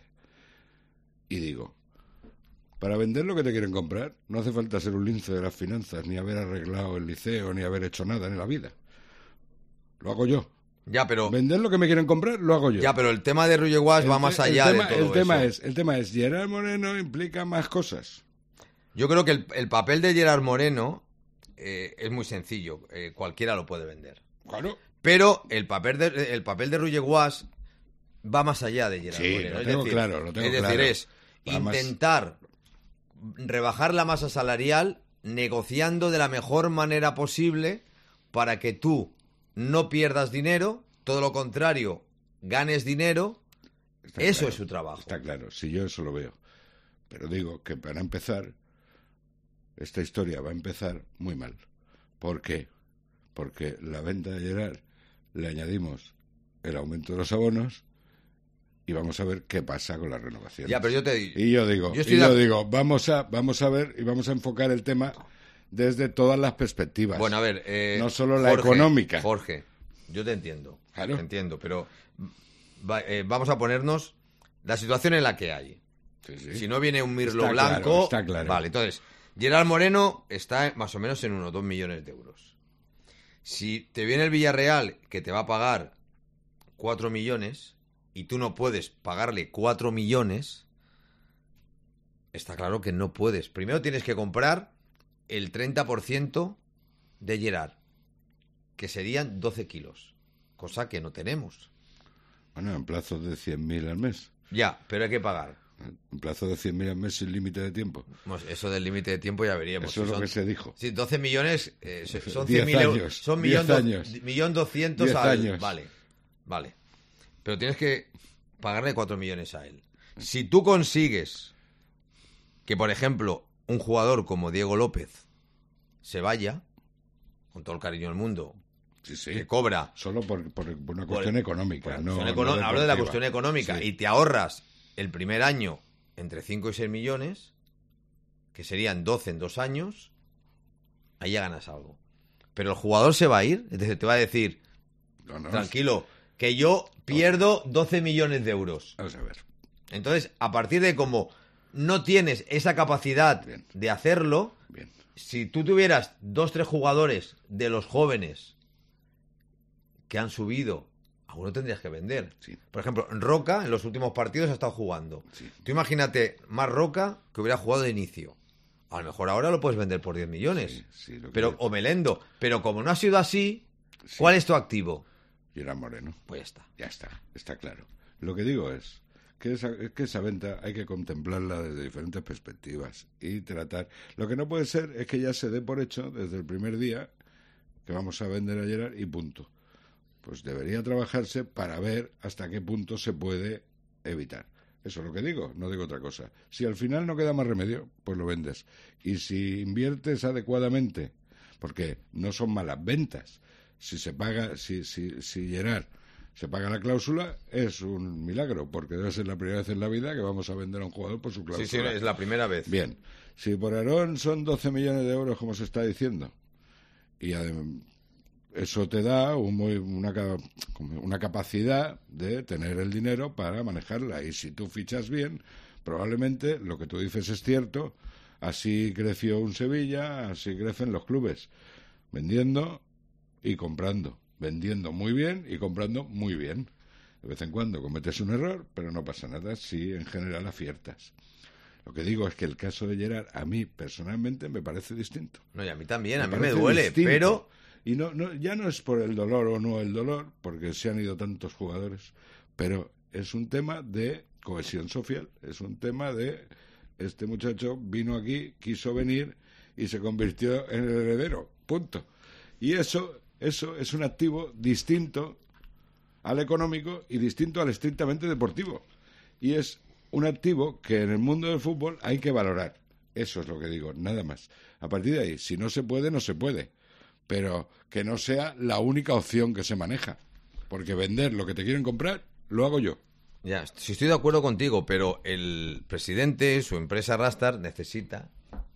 Y digo, para vender lo que te quieren comprar, no hace falta ser un lince de las finanzas, ni haber arreglado el liceo, ni haber hecho nada en la vida. Lo hago yo. Ya, pero Vender lo que me quieren comprar, lo hago yo. el tema de Roger Watts va más allá de todo eso. El tema es, Gerard Moreno implica más cosas. Yo creo que el papel de Gerard Moreno es muy sencillo. Cualquiera lo puede vender. Claro. Pero el papel de Roger Watts va más allá de Gerard Sí, Moreno. lo tengo claro, lo tengo claro. Es Va más- intentar rebajar la masa salarial negociando de la mejor manera posible para que tú no pierdas dinero, todo lo contrario, ganes dinero. Está Eso claro, es su trabajo. Está claro, si yo eso lo veo. Pero digo que para empezar, esta historia va a empezar muy mal. ¿Por qué? Porque la venta de Gerard le añadimos el aumento de los abonos y vamos a ver qué pasa con las renovaciones. Ya, pero yo te digo... Y yo digo, vamos a ver y vamos a enfocar el tema desde todas las perspectivas. Bueno, a ver... no solo la económica. Jorge, yo te entiendo. Claro. Te entiendo, pero vamos a ponernos la situación en la que hay. Sí, sí. Si no viene un Mirlo Está claro, Blanco... está claro. Vale, entonces, Gerard Moreno está más o menos en unos 2 millones de euros. Si te viene el Villarreal, que te va a pagar 4 millones, y tú no puedes pagarle 4 millones, está claro que no puedes. Primero tienes que comprar el 30% de Gerard, que serían 12 kilos, cosa que no tenemos. Bueno, en plazos de 100.000 al mes. Ya, pero hay que pagar Un plazo de 100 meses sin límite de tiempo. Pues eso del límite de tiempo ya veríamos. Eso es lo que se dijo. Sí, 12 millones son 10 100.000 euros. años, Son 10 años. 1.200.000 10 al... años. Vale. Pero tienes que pagarle 4 millones a él. Si tú consigues que, por ejemplo, un jugador como Diego López se vaya, con todo el cariño del mundo, Sí. que cobra... Solo por una cuestión económica. Hablo de la deportiva. cuestión económica. Sí. Y te ahorras el primer año entre 5 y 6 millones, que serían 12 en 2 años, ahí ya ganas algo. Pero el jugador se va a ir, es decir, te va a decir, No, tranquilo, que yo pierdo 12 millones de euros. Vamos a ver. Entonces, a partir de como no tienes esa capacidad Bien. de hacerlo, Bien. si tú tuvieras 2-3 jugadores de los jóvenes que han subido, alguno tendrías que vender. Sí. Por ejemplo, Roca en los últimos partidos ha estado jugando. Sí. Tú imagínate más Roca que hubiera jugado de inicio. A lo mejor ahora lo puedes vender por 10 millones. Sí, lo que Pero, yo- o Melendo. Pero como no ha sido así, Sí. ¿cuál es tu activo? Gerard Moreno. Pues ya está. Ya está claro. Lo que digo es que esa venta hay que contemplarla desde diferentes perspectivas y tratar. Lo que no puede ser es que ya se dé por hecho desde el primer día que vamos a vender a Gerard y punto. Pues debería trabajarse para ver hasta qué punto se puede evitar. Eso es lo que digo, no digo otra cosa. Si al final no queda más remedio, pues lo vendes. Y si inviertes adecuadamente, porque no son malas ventas, si se paga, si Gerard se paga la cláusula, es un milagro, porque debe ser la primera vez en la vida que vamos a vender a un jugador por su cláusula. Sí, es la primera vez. Bien, si por Aarón son 12 millones de euros, como se está diciendo, y eso te da una capacidad de tener el dinero para manejarla. Y si tú fichas bien, probablemente lo que tú dices es cierto. Así creció un Sevilla, así crecen los clubes, vendiendo y comprando, vendiendo muy bien y comprando muy bien. De vez en cuando cometes un error, pero no pasa nada si en general aciertas. Lo que digo es que el caso de Gerard a mí personalmente me parece distinto. No, y a mí también, a mí me parece duele, distinto. pero... Y ya no es por el dolor o no el dolor, porque se han ido tantos jugadores, pero es un tema de cohesión social, es un tema de este muchacho vino aquí, quiso venir y se convirtió en el heredero, punto. Y eso es un activo distinto al económico y distinto al estrictamente deportivo. Y es un activo que en el mundo del fútbol hay que valorar. Eso es lo que digo, nada más. A partir de ahí, si no se puede, no se puede. Pero que no sea la única opción que se maneja. Porque vender lo que te quieren comprar, lo hago yo. Ya, sí estoy de acuerdo contigo, pero el presidente, su empresa Rastar, necesita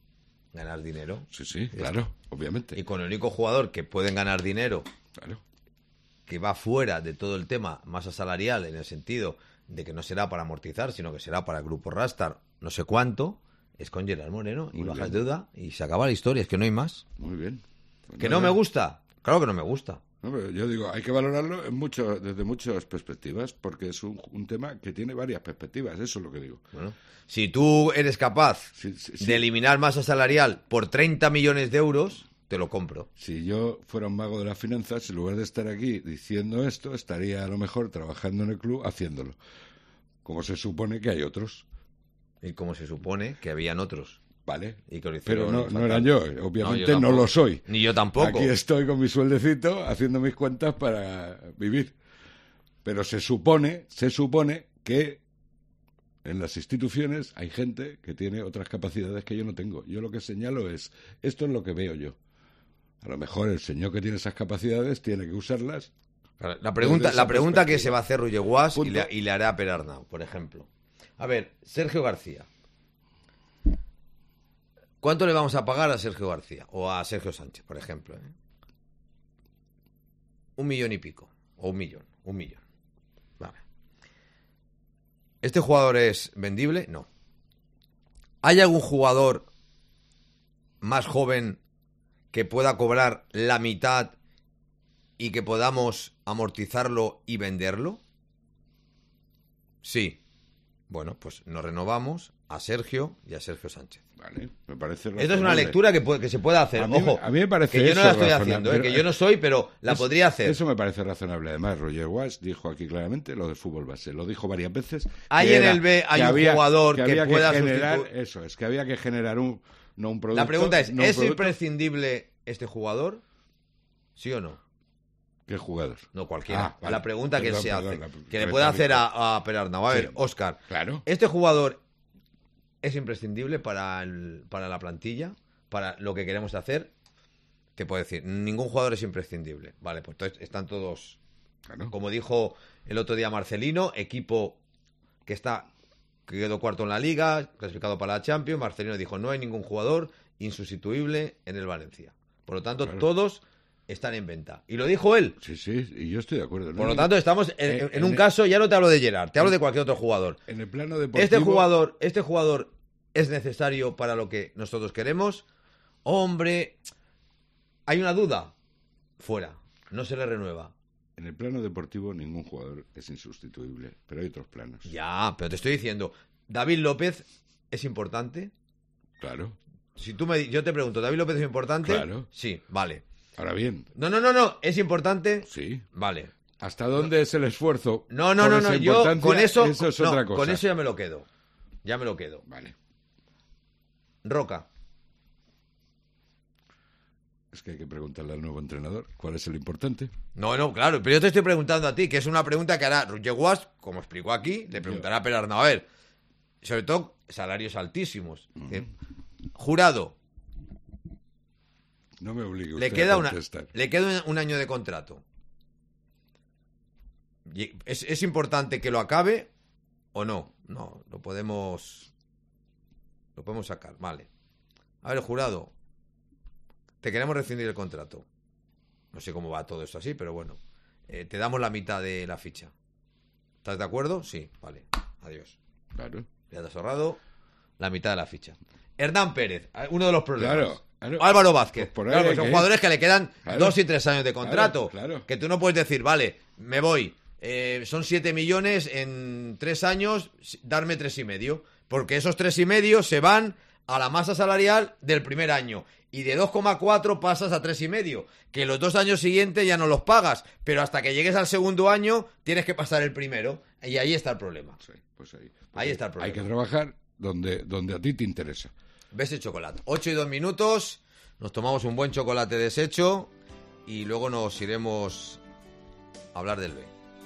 ganar dinero. Sí, claro, obviamente. Y con el único jugador que pueden ganar dinero, Claro. que va fuera de todo el tema masa salarial, en el sentido de que no será para amortizar, sino que será para el grupo Rastar, no sé cuánto, es con Gerard Moreno. Y Muy bajas bien. deuda y se acaba la historia, es que no hay más. Muy bien. Pues ¿Que nada. no me gusta? Claro que no me gusta. No, pero yo digo, hay que valorarlo desde muchas perspectivas, porque es un tema que tiene varias perspectivas, eso es lo que digo. Bueno, si tú eres capaz Sí. de eliminar masa salarial por 30 millones de euros, te lo compro. Si yo fuera un mago de las finanzas, en lugar de estar aquí diciendo esto, estaría a lo mejor trabajando en el club haciéndolo. Como se supone que hay otros, Y como se supone que habían otros. ¿vale? Y que lo Pero hicieron no fatal. era yo, obviamente no lo soy. Ni yo tampoco. Aquí estoy con mi sueldecito haciendo mis cuentas para vivir. Pero se supone que en las instituciones hay gente que tiene otras capacidades que yo no tengo. Yo lo que señalo es, esto es lo que veo yo. A lo mejor el señor que tiene esas capacidades tiene que usarlas. La pregunta esa que perspectiva. se va a hacer Roger Guas y Punto. le hará a Per Arnau, por ejemplo. A ver, Sergio García. ¿Cuánto le vamos a pagar a Sergio García? O a Sergio Sánchez, por ejemplo. 1 millón y pico. O 1 millón. 1 millón. Vale. ¿Este jugador es vendible? No. ¿Hay algún jugador más joven que pueda cobrar la mitad y que podamos amortizarlo y venderlo? Sí. Bueno, pues nos renovamos a Sergio y a Sergio Sánchez. Vale, me parece Esto es una lectura que se puede hacer. Ojo, a mí me parece que yo no la estoy razonable, haciendo, que yo no soy, pero la podría hacer. Eso me parece razonable. Además, Roger Walsh dijo aquí claramente lo del fútbol base. Lo dijo varias veces. Hay en el B, hay un jugador que pueda generar, sustituir. Eso, es que había que generar un producto. La pregunta es, no ¿es producto? imprescindible este jugador? ¿Sí o no? ¿Qué jugador? No, cualquiera. Vale. La pregunta que Perdón, se hace, perdón, que le puede hacer a Perarnau. A ver, Sí. Óscar, Claro. ¿este jugador es imprescindible para la plantilla, para lo que queremos hacer? Te puedo decir, ningún jugador es imprescindible. Vale, pues entonces están todos, Claro. como dijo el otro día Marcelino, equipo que quedó cuarto en la Liga, clasificado para la Champions. Marcelino dijo, no hay ningún jugador insustituible en el Valencia. Por lo tanto, Claro. todos están en venta. Y lo dijo él. Sí, y yo estoy de acuerdo. Por lo tanto, estamos en un caso, ya no te hablo de Gerard, te hablo de cualquier otro jugador. En el plano deportivo... Este jugador es necesario para lo que nosotros queremos. Hombre, hay una duda. Fuera, no se le renueva. En el plano deportivo ningún jugador es insustituible, pero hay otros planos. Ya, pero te estoy diciendo, David López es importante. Claro. Si yo te pregunto, ¿David López es importante? Claro. Sí, vale. Ahora bien, No, ¿es importante? sí. Vale. ¿Hasta dónde es el esfuerzo? No, por esa yo importancia? con eso es otra cosa. con eso ya me lo quedo. Ya me lo quedo. Vale. Roca. Es que hay que preguntarle al nuevo entrenador cuál es el importante. No, claro, pero yo te estoy preguntando a ti, que es una pregunta que hará Roger Walsh, como explicó aquí, le preguntará a Perarnau. A ver, sobre todo salarios altísimos. Jurado, No me obligue le usted queda a contestar. un año de contrato. ¿Es importante que lo acabe o no? No, lo podemos sacar, vale. A ver, Jurado, te queremos rescindir el contrato. No sé cómo va todo esto así, pero bueno. Te damos la mitad de la ficha. ¿Estás de acuerdo? Sí, vale. Adiós. Claro. Ya te has ahorrado la mitad de la ficha. Hernán Pérez, uno de los problemas. Claro. Álvaro Vázquez. Pues por ahí Claro, hay son que jugadores que le quedan Claro. 2 y 3 años de contrato. Claro. Que tú no puedes decir, vale, me voy. Son 7 millones en 3 años, darme 3,5. Porque esos 3,5 se van a la masa salarial del primer año. Y de 2,4 pasas a 3,5. Que los 2 años siguientes ya no los pagas. Pero hasta que llegues al segundo año, tienes que pasar el primero. Y ahí está el problema. Sí, pues ahí. Ahí está el problema. Hay que trabajar donde a ti te interesa. Ves el chocolate. 8 y 2 minutos. Nos tomamos un buen chocolate deshecho. Y luego nos iremos a hablar del B.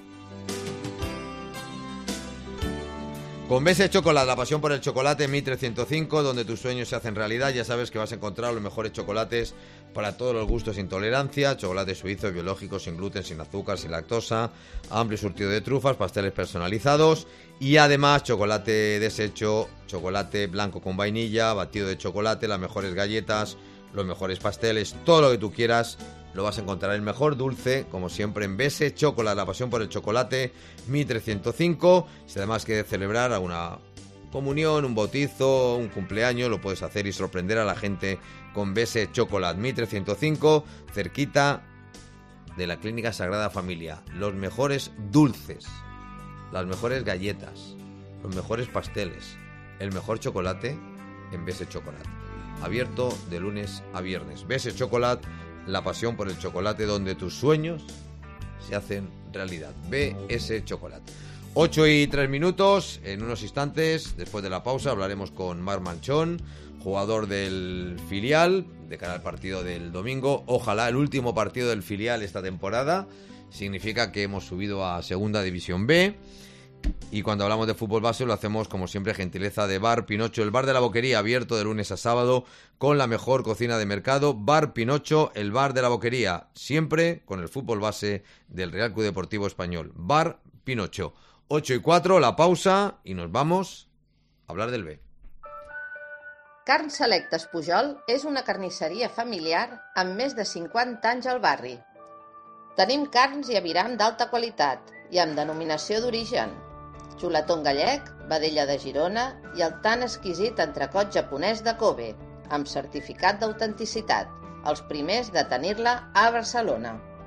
Con BS Chocolate, la pasión por el chocolate, Mitre 105, donde tus sueños se hacen realidad. Ya sabes que vas a encontrar los mejores chocolates para todos los gustos e intolerancia. Chocolate suizo, biológico, sin gluten, sin azúcar, sin lactosa. Amplio surtido de trufas, pasteles personalizados. Y además chocolate deshecho, chocolate blanco con vainilla, batido de chocolate, las mejores galletas, los mejores pasteles, todo lo que tú quieras. Lo vas a encontrar el mejor dulce, como siempre, en BS Chocolate, la pasión por el chocolate, Mitre 105. Si además quieres celebrar alguna comunión, un bautizo, un cumpleaños, lo puedes hacer y sorprender a la gente con BS Chocolate, Mitre 105, cerquita de la Clínica Sagrada Familia. Los mejores dulces, las mejores galletas, los mejores pasteles, el mejor chocolate en BS Chocolate. Abierto de lunes a viernes. BS Chocolate, la pasión por el chocolate, donde tus sueños se hacen realidad. BS Chocolate. 8 y 3 minutos. En unos instantes, después de la pausa, hablaremos con Marc Manchón, jugador del filial, de cara al partido del domingo. Ojalá el último partido del filial esta temporada. Significa que hemos subido a Segunda División B. Y cuando hablamos de fútbol base lo hacemos, como siempre, gentileza de Bar Pinocho, el bar de la Boquería, abierto de lunes a sábado con la mejor cocina de mercado. Bar Pinocho, el bar de la Boquería, siempre con el fútbol base del Real Club Deportivo Español. Bar Pinocho. 8 y 4, la pausa y nos vamos a hablar del B. Carn Selectes Pujol és una carnisseria familiar amb més de 50 anys al barri. Tenim carns i aviram d'alta qualitat i amb denominació d'origen. Xuletón gallec, vedella de Girona i el tan exquisit entrecot japonès de Kobe, amb certificat d'autenticitat, els primers de tenir-la a Barcelona.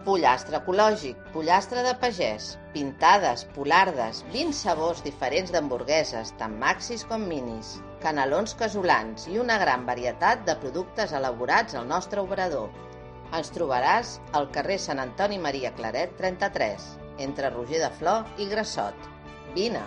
Pollastre ecològic, pollastre de pagès, pintades, polardes, 20 sabors diferents d'hamburgueses, tant maxis com minis, canelons casolans i una gran varietat de productes elaborats al nostre obrador. Ens trobaràs al carrer Sant Antoni Maria Claret 33, entre Roger de Flor i Grassot. Vine!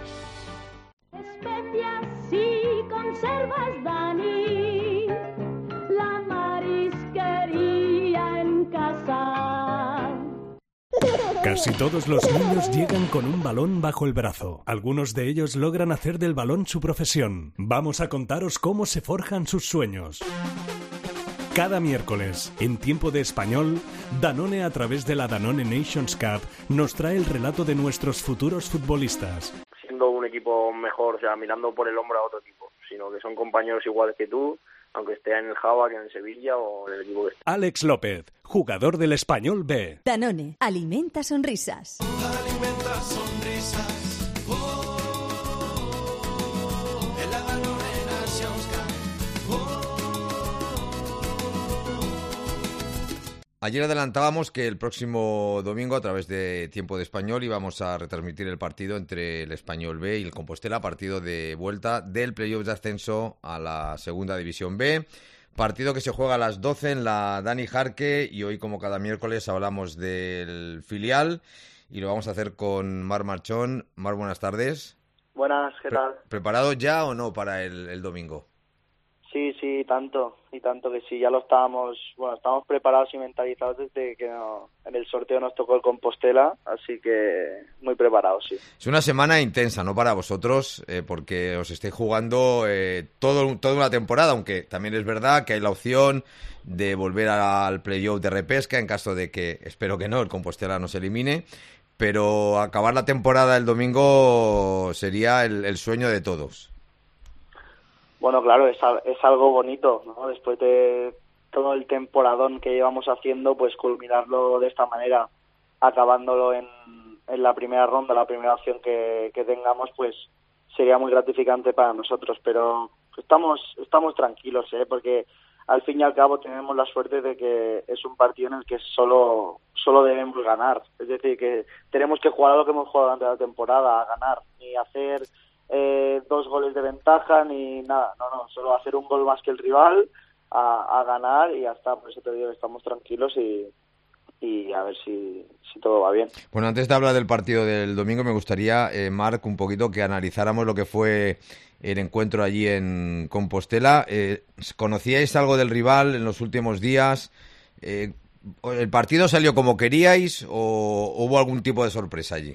Especias y conservas Dani, la marisquería en casa. Casi todos los niños llegan con un balón bajo el brazo. Algunos de ellos logran hacer del balón su profesión. Vamos a contaros cómo se forjan sus sueños. Cada miércoles, en Tiempo de Español, Danone, a través de la Danone Nations Cup, nos trae el relato de nuestros futuros futbolistas. Siendo un equipo mejor, o sea, mirando por el hombro a otro equipo, sino que son compañeros iguales que tú, aunque esté en el Java, que en el Sevilla o en el equipo que esté. Alex López, jugador del Español B. Danone, alimenta sonrisas. Alimenta sonrisas. En la Danone Nations Cup. Ayer adelantábamos que el próximo domingo, a través de Tiempo de Español, íbamos a retransmitir el partido entre el Español B y el Compostela, partido de vuelta del playoff de ascenso a la Segunda División B. Partido que se juega a las 12 en la Dani Jarque, y hoy, como cada miércoles, hablamos del filial y lo vamos a hacer con Marc Marchón. Marc, buenas tardes. Buenas, ¿qué tal? ¿Preparado ya o no para el domingo? Sí, tanto que sí, ya lo estábamos preparados y mentalizados desde que en el sorteo nos tocó el Compostela, así que muy preparados, sí. Es una semana intensa, ¿no?, para vosotros, porque os estáis jugando toda una temporada, aunque también es verdad que hay la opción de volver al playoff de repesca en caso de que, espero que no, el Compostela nos elimine, pero acabar la temporada el domingo sería el sueño de todos. Bueno, claro, es algo bonito, ¿no? Después de todo el temporadón que llevamos haciendo, pues culminarlo de esta manera, acabándolo en la primera ronda, la primera opción que tengamos, pues sería muy gratificante para nosotros, pero estamos tranquilos, porque al fin y al cabo tenemos la suerte de que es un partido en el que solo debemos ganar, es decir, que tenemos que jugar a lo que hemos jugado durante la temporada, a ganar, ni hacer 2 goles de ventaja ni nada, no, solo hacer un gol más que el rival, a ganar y ya está. Por eso te digo que estamos tranquilos y a ver si todo va bien. Bueno, antes de hablar del partido del domingo, me gustaría, Marc, un poquito que analizáramos lo que fue el encuentro allí en Compostela. ¿Conocíais algo del rival en los últimos días? ¿El partido salió como queríais o hubo algún tipo de sorpresa allí?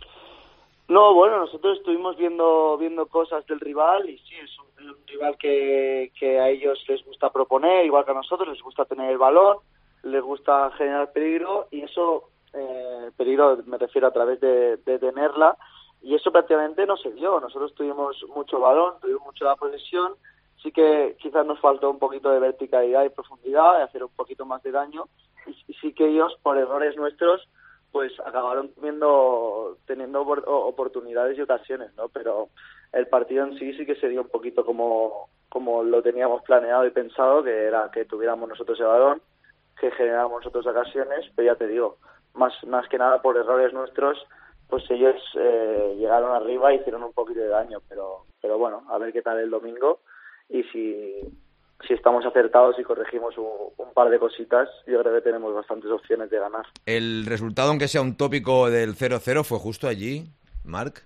No, bueno, nosotros estuvimos viendo cosas del rival y sí, es un rival que a ellos les gusta proponer, igual que a nosotros, les gusta tener el balón, les gusta generar peligro y eso, peligro me refiero a través de tenerla, y eso prácticamente no se dio. Nosotros tuvimos mucho balón, tuvimos mucho la posesión, sí que quizás nos faltó un poquito de verticalidad y profundidad, de hacer un poquito más de daño, y sí que ellos, por errores nuestros, pues acabaron teniendo oportunidades y ocasiones, ¿no? Pero el partido en sí que se dio un poquito como lo teníamos planeado y pensado, que era que tuviéramos nosotros el balón, que generáramos nosotros ocasiones, pero ya te digo, más que nada por errores nuestros, pues ellos llegaron arriba y hicieron un poquito de daño, pero bueno, a ver qué tal el domingo, y si estamos acertados y corregimos un par de cositas, yo creo que tenemos bastantes opciones de ganar. ¿El resultado, aunque sea un tópico del 0-0, fue justo allí, Marc?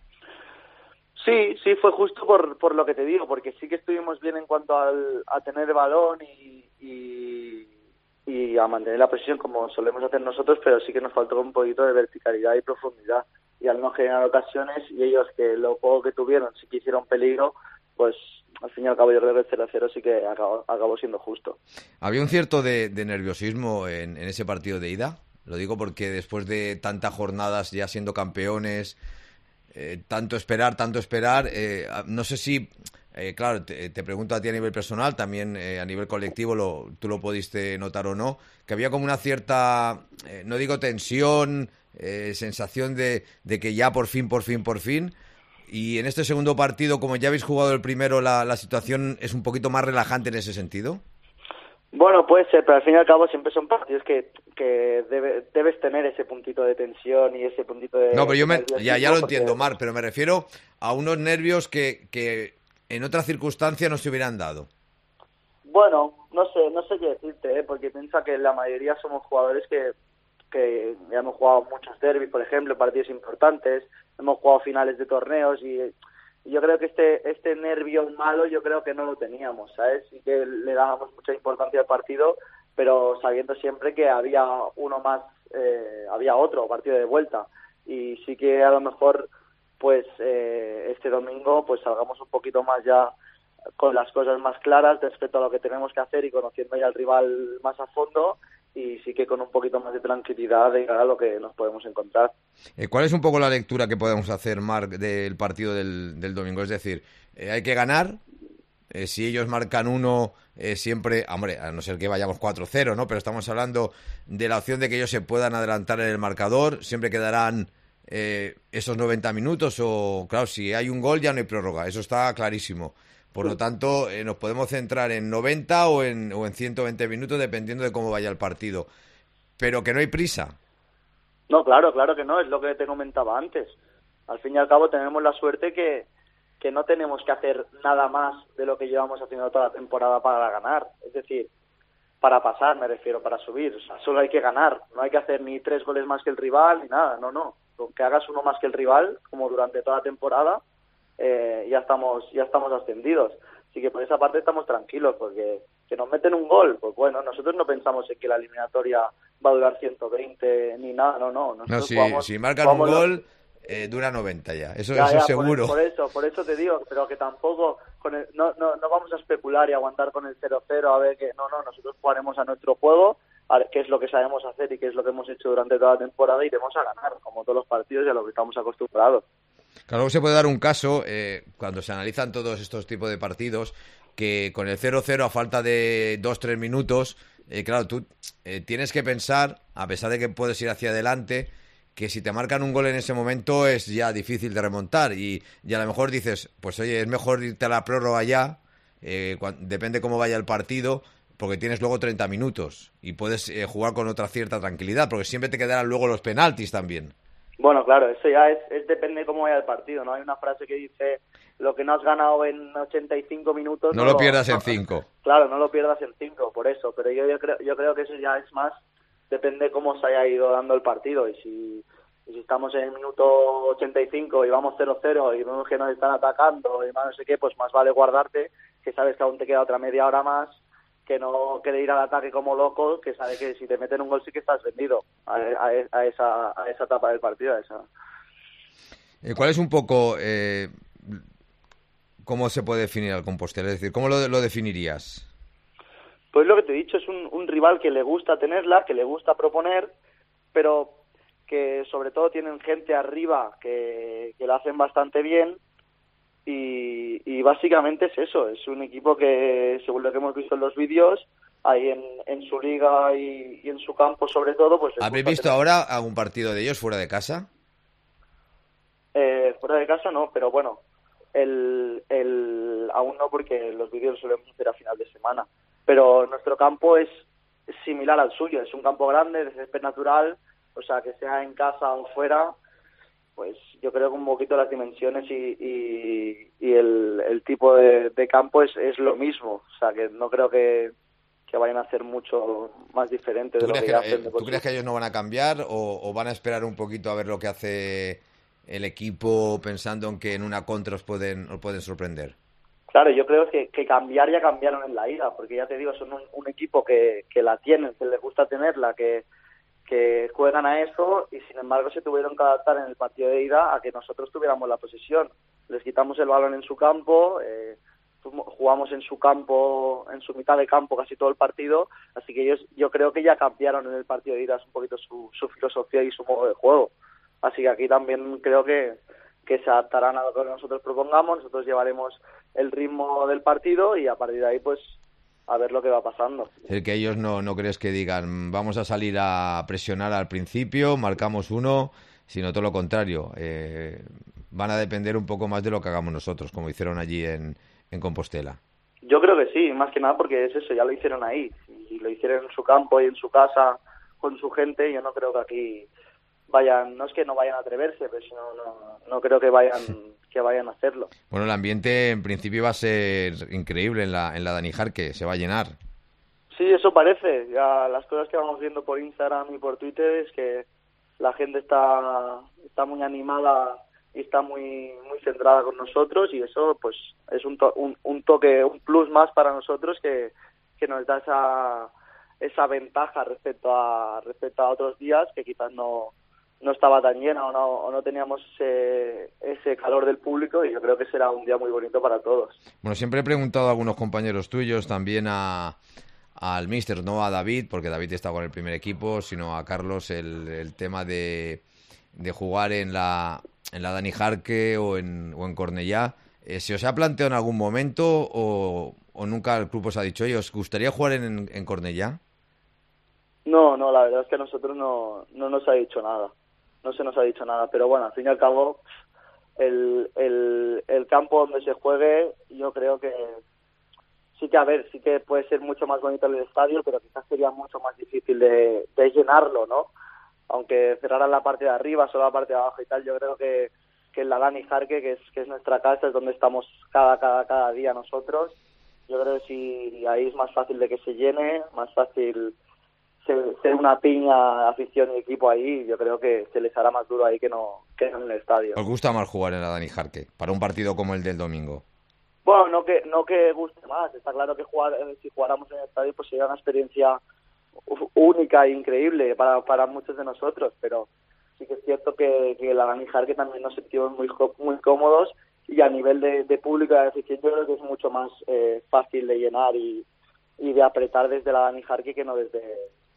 Sí, fue justo por lo que te digo, porque sí que estuvimos bien en cuanto a tener el balón y a mantener la presión como solemos hacer nosotros, pero sí que nos faltó un poquito de verticalidad y profundidad, y al no generar ocasiones, y ellos que lo poco que tuvieron sí que hicieron peligro, pues al fin y al cabo yo creo que el 0-0 sí que acabó siendo justo. ¿Había un cierto de nerviosismo en ese partido de ida? Lo digo porque después de tantas jornadas ya siendo campeones, tanto esperar, no sé si, claro, te pregunto a ti a nivel personal, también a nivel colectivo, tú lo pudiste notar o no, que había como una cierta, no digo tensión, sensación de que ya por fin, y en este segundo partido, como ya habéis jugado el primero, la situación es un poquito más relajante en ese sentido. Bueno, puede ser, pero al fin y al cabo siempre son partidos que debes tener ese puntito de tensión y ese puntito de... No, pero yo ya lo porque- entiendo, Marc, pero me refiero a unos nervios que en otra circunstancia no se hubieran dado. Bueno, no sé qué decirte, porque piensa que la mayoría somos jugadores que ya hemos jugado muchos derbis, por ejemplo, partidos importantes, hemos jugado finales de torneos y yo creo que este nervio malo yo creo que no lo teníamos, ¿sabes? Sí que le dábamos mucha importancia al partido, pero sabiendo siempre que había uno más, había otro partido de vuelta, y sí que a lo mejor pues este domingo pues salgamos un poquito más ya con las cosas más claras respecto a lo que tenemos que hacer y conociendo ya al rival más a fondo, y sí que con un poquito más de tranquilidad de cara a lo que nos podemos encontrar. ¿Cuál es un poco la lectura que podemos hacer, Marc, del partido del domingo? Es decir, hay que ganar. Si ellos marcan uno, siempre, hombre, a no ser que vayamos 4-0, ¿no? Pero estamos hablando de la opción de que ellos se puedan adelantar en el marcador. Siempre quedarán esos 90 minutos o, claro, si hay un gol ya no hay prórroga. Eso está clarísimo. Por lo tanto, nos podemos centrar en 90 o en 120 minutos, dependiendo de cómo vaya el partido. Pero que no hay prisa. No, claro que no, es lo que te comentaba antes. Al fin y al cabo tenemos la suerte que no tenemos que hacer nada más de lo que llevamos haciendo toda la temporada para ganar. Es decir, para pasar, me refiero, para subir. O sea, solo hay que ganar. No hay que hacer ni 3 goles más que el rival, ni nada. No. Con que hagas uno más que el rival, como durante toda la temporada, ya estamos ascendidos. Así que por esa parte estamos tranquilos, porque que nos meten un gol, pues bueno, nosotros no pensamos en que la eliminatoria va a durar 120 ni nada, no. No, si marcan un gol, dura 90 ya, eso seguro. Por eso te digo, pero que tampoco no vamos a especular y aguantar con el 0-0 a ver que no, nosotros jugaremos a nuestro juego, a ver qué es lo que sabemos hacer y qué es lo que hemos hecho durante toda la temporada, y iremos a ganar, como todos los partidos y a lo que estamos acostumbrados. Claro, luego se puede dar un caso, cuando se analizan todos estos tipos de partidos, que con el 0-0 a falta de 2-3 minutos, claro, tú tienes que pensar, a pesar de que puedes ir hacia adelante, que si te marcan un gol en ese momento es ya difícil de remontar, y a lo mejor dices, pues oye, es mejor irte a la prórroga ya, depende cómo vaya el partido, porque tienes luego 30 minutos y puedes jugar con otra cierta tranquilidad, porque siempre te quedarán luego los penaltis también. Bueno, claro, eso ya es depende de cómo vaya el partido, ¿no? Hay una frase que dice, lo que no has ganado en 85 minutos... No lo pierdas en 5. Claro, no lo pierdas en 5, por eso. Pero yo creo que eso ya es más, depende de cómo se haya ido dando el partido. Y si estamos en el minuto 85 y vamos 0-0 y vemos que nos están atacando y más no sé qué, pues más vale guardarte, que sabes que aún te queda otra media hora más, que no quede ir al ataque como loco, que sabe que si te meten un gol sí que estás vendido a esa etapa del partido. ¿Cuál es un poco cómo se puede definir al Compostela? Es decir, ¿cómo lo definirías? Pues lo que te he dicho, es un rival que le gusta tenerla, que le gusta proponer, pero que sobre todo tienen gente arriba que lo hacen bastante bien. Y básicamente es eso, es un equipo que, según lo que hemos visto en los vídeos, ahí en su liga y en su campo sobre todo, pues... ¿Habéis visto ahora algún partido de ellos fuera de casa? Fuera de casa no, pero bueno, aún no, porque los vídeos los solemos hacer a final de semana. Pero nuestro campo es similar al suyo, es un campo grande, de césped natural, o sea, que sea en casa o fuera... Pues yo creo que un poquito las dimensiones y el tipo de campo es lo mismo. O sea, que no creo que vayan a hacer mucho más diferente de lo que hacen. ¿Tú crees que ellos no van a cambiar o van a esperar un poquito a ver lo que hace el equipo, pensando en que en una contra os pueden sorprender? Claro, yo creo que cambiar ya cambiaron en la ida, porque ya te digo, son un equipo que la tienen, que les gusta tenerla, que juegan a eso, y sin embargo se tuvieron que adaptar en el partido de ida a que nosotros tuviéramos la posesión. Les quitamos el balón en su campo, jugamos en su campo, en su mitad de campo casi todo el partido, así que yo creo que ya cambiaron en el partido de ida un poquito su filosofía y su modo de juego. Así que aquí también creo que se adaptarán a lo que nosotros propongamos, nosotros llevaremos el ritmo del partido y a partir de ahí pues a ver lo que va pasando. Es que ellos no crees que digan vamos a salir a presionar al principio, marcamos uno, sino todo lo contrario. Van a depender un poco más de lo que hagamos nosotros, como hicieron allí en Compostela. Yo creo que sí, más que nada porque es eso, ya lo hicieron ahí. si lo hicieron en su campo y en su casa con su gente, yo no creo que aquí vayan, no es que no vayan a atreverse, pero sino no creo que vayan a hacerlo. Bueno, el ambiente en principio va a ser increíble en la Dani Jarque, se va a llenar. Sí, eso parece. Ya las cosas que vamos viendo por Instagram y por Twitter es que la gente está muy animada y está muy centrada con nosotros, y eso pues es un toque, un plus más para nosotros que nos da esa ventaja respecto a otros días que quizás no estaba tan llena o no teníamos ese calor del público, y yo creo que será un día muy bonito para todos. Bueno, siempre he preguntado a algunos compañeros tuyos, también al míster, no a David, porque David está con el primer equipo, sino a Carlos, el tema de jugar en la Dani Jarque o en Cornellá. ¿Se os ha planteado en algún momento o nunca el club os ha dicho, oye, ¿os gustaría jugar en Cornellá? No, la verdad es que a nosotros no nos ha dicho nada. No se nos ha dicho nada, pero bueno, al fin y al cabo, el campo donde se juegue, yo creo que sí que puede ser mucho más bonito el estadio, pero quizás sería mucho más difícil de llenarlo, ¿no? Aunque cerraran la parte de arriba, solo la parte de abajo y tal, yo creo que en la Dani Jarque, que es nuestra casa, es donde estamos cada día nosotros. Yo creo que si ahí es más fácil de que se llene, más fácil ser una piña, afición y equipo ahí, yo creo que se les hará más duro ahí que no en el estadio. ¿Os gusta más jugar en la Dani Jarque para un partido como el del domingo? Bueno, no que guste más, está claro que si jugáramos en el estadio pues sería una experiencia única e increíble para muchos de nosotros, pero sí que es cierto que la Dani Jarque también nos sentimos muy cómodos, y a nivel de público y de afición yo creo que es mucho más fácil de llenar y de apretar desde la Dani Jarque que no desde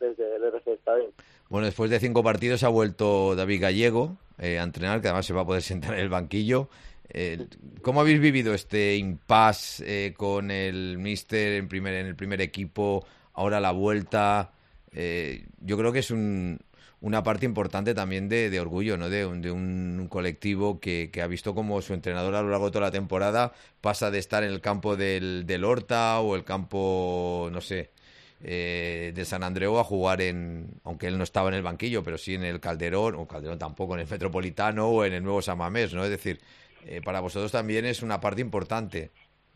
el estadio. Bueno, después de 5 partidos ha vuelto David Gallego a entrenar, que además se va a poder sentar en el banquillo. ¿Cómo habéis vivido este impasse con el míster en el primer equipo, ahora la vuelta? Yo creo que es una parte importante también de orgullo, ¿no? De un colectivo que ha visto como su entrenador a lo largo de toda la temporada pasa de estar en el campo del Horta o el campo, no sé, de San Andreu a jugar aunque él no estaba en el banquillo, pero sí en el Calderón, o Calderón tampoco, en el Metropolitano o en el nuevo San Mamés, ¿no? Es decir, para vosotros también es una parte importante.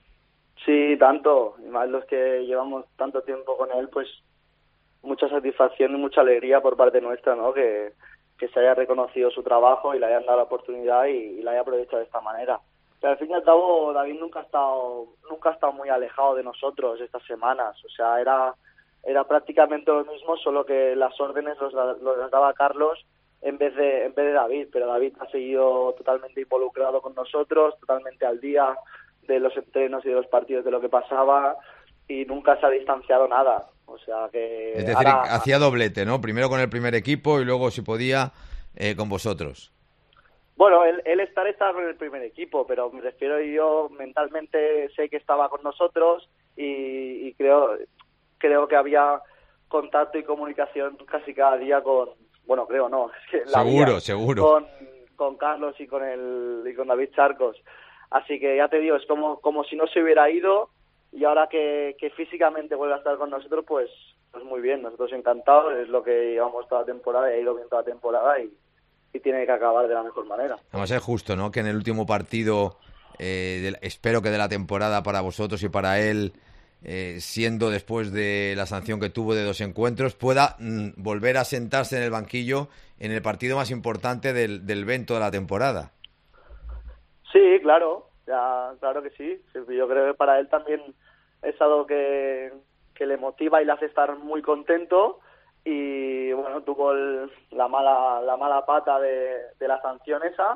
Sí, tanto, y más los que llevamos tanto tiempo con él, pues mucha satisfacción y mucha alegría por parte nuestra, ¿no? Que se haya reconocido su trabajo y le hayan dado la oportunidad y la haya aprovechado de esta manera. Pero al fin y al cabo, David nunca ha estado muy alejado de nosotros estas semanas. O sea, era prácticamente lo mismo, solo que las órdenes los daba Carlos en vez de David. Pero David ha seguido totalmente involucrado con nosotros, totalmente al día de los entrenos y de los partidos, de lo que pasaba, y nunca se ha distanciado nada. O sea que... Es decir, hacía doblete, ¿no? Primero con el primer equipo y luego, si podía, con vosotros. Bueno, él estaba con el primer equipo, pero me refiero, yo mentalmente sé que estaba con nosotros y creo que había contacto y comunicación casi cada día con... Bueno, creo no. Es que seguro. Con Carlos y con David Charcos. Así que ya te digo, es como si no se hubiera ido, y ahora que físicamente vuelve a estar con nosotros, pues muy bien, nosotros encantados, es lo que llevamos toda la temporada y ha ido bien toda la temporada y tiene que acabar de la mejor manera. Además es justo, ¿no? Que en el último partido, espero que de la temporada para vosotros y para él, siendo después de la sanción que tuvo de 2 encuentros, pueda volver a sentarse en el banquillo en el partido más importante del evento de la temporada. Sí, claro, claro que sí. Yo creo que para él también es algo que le motiva y le hace estar muy contento. Y bueno, tuvo la mala pata de la sanción esa,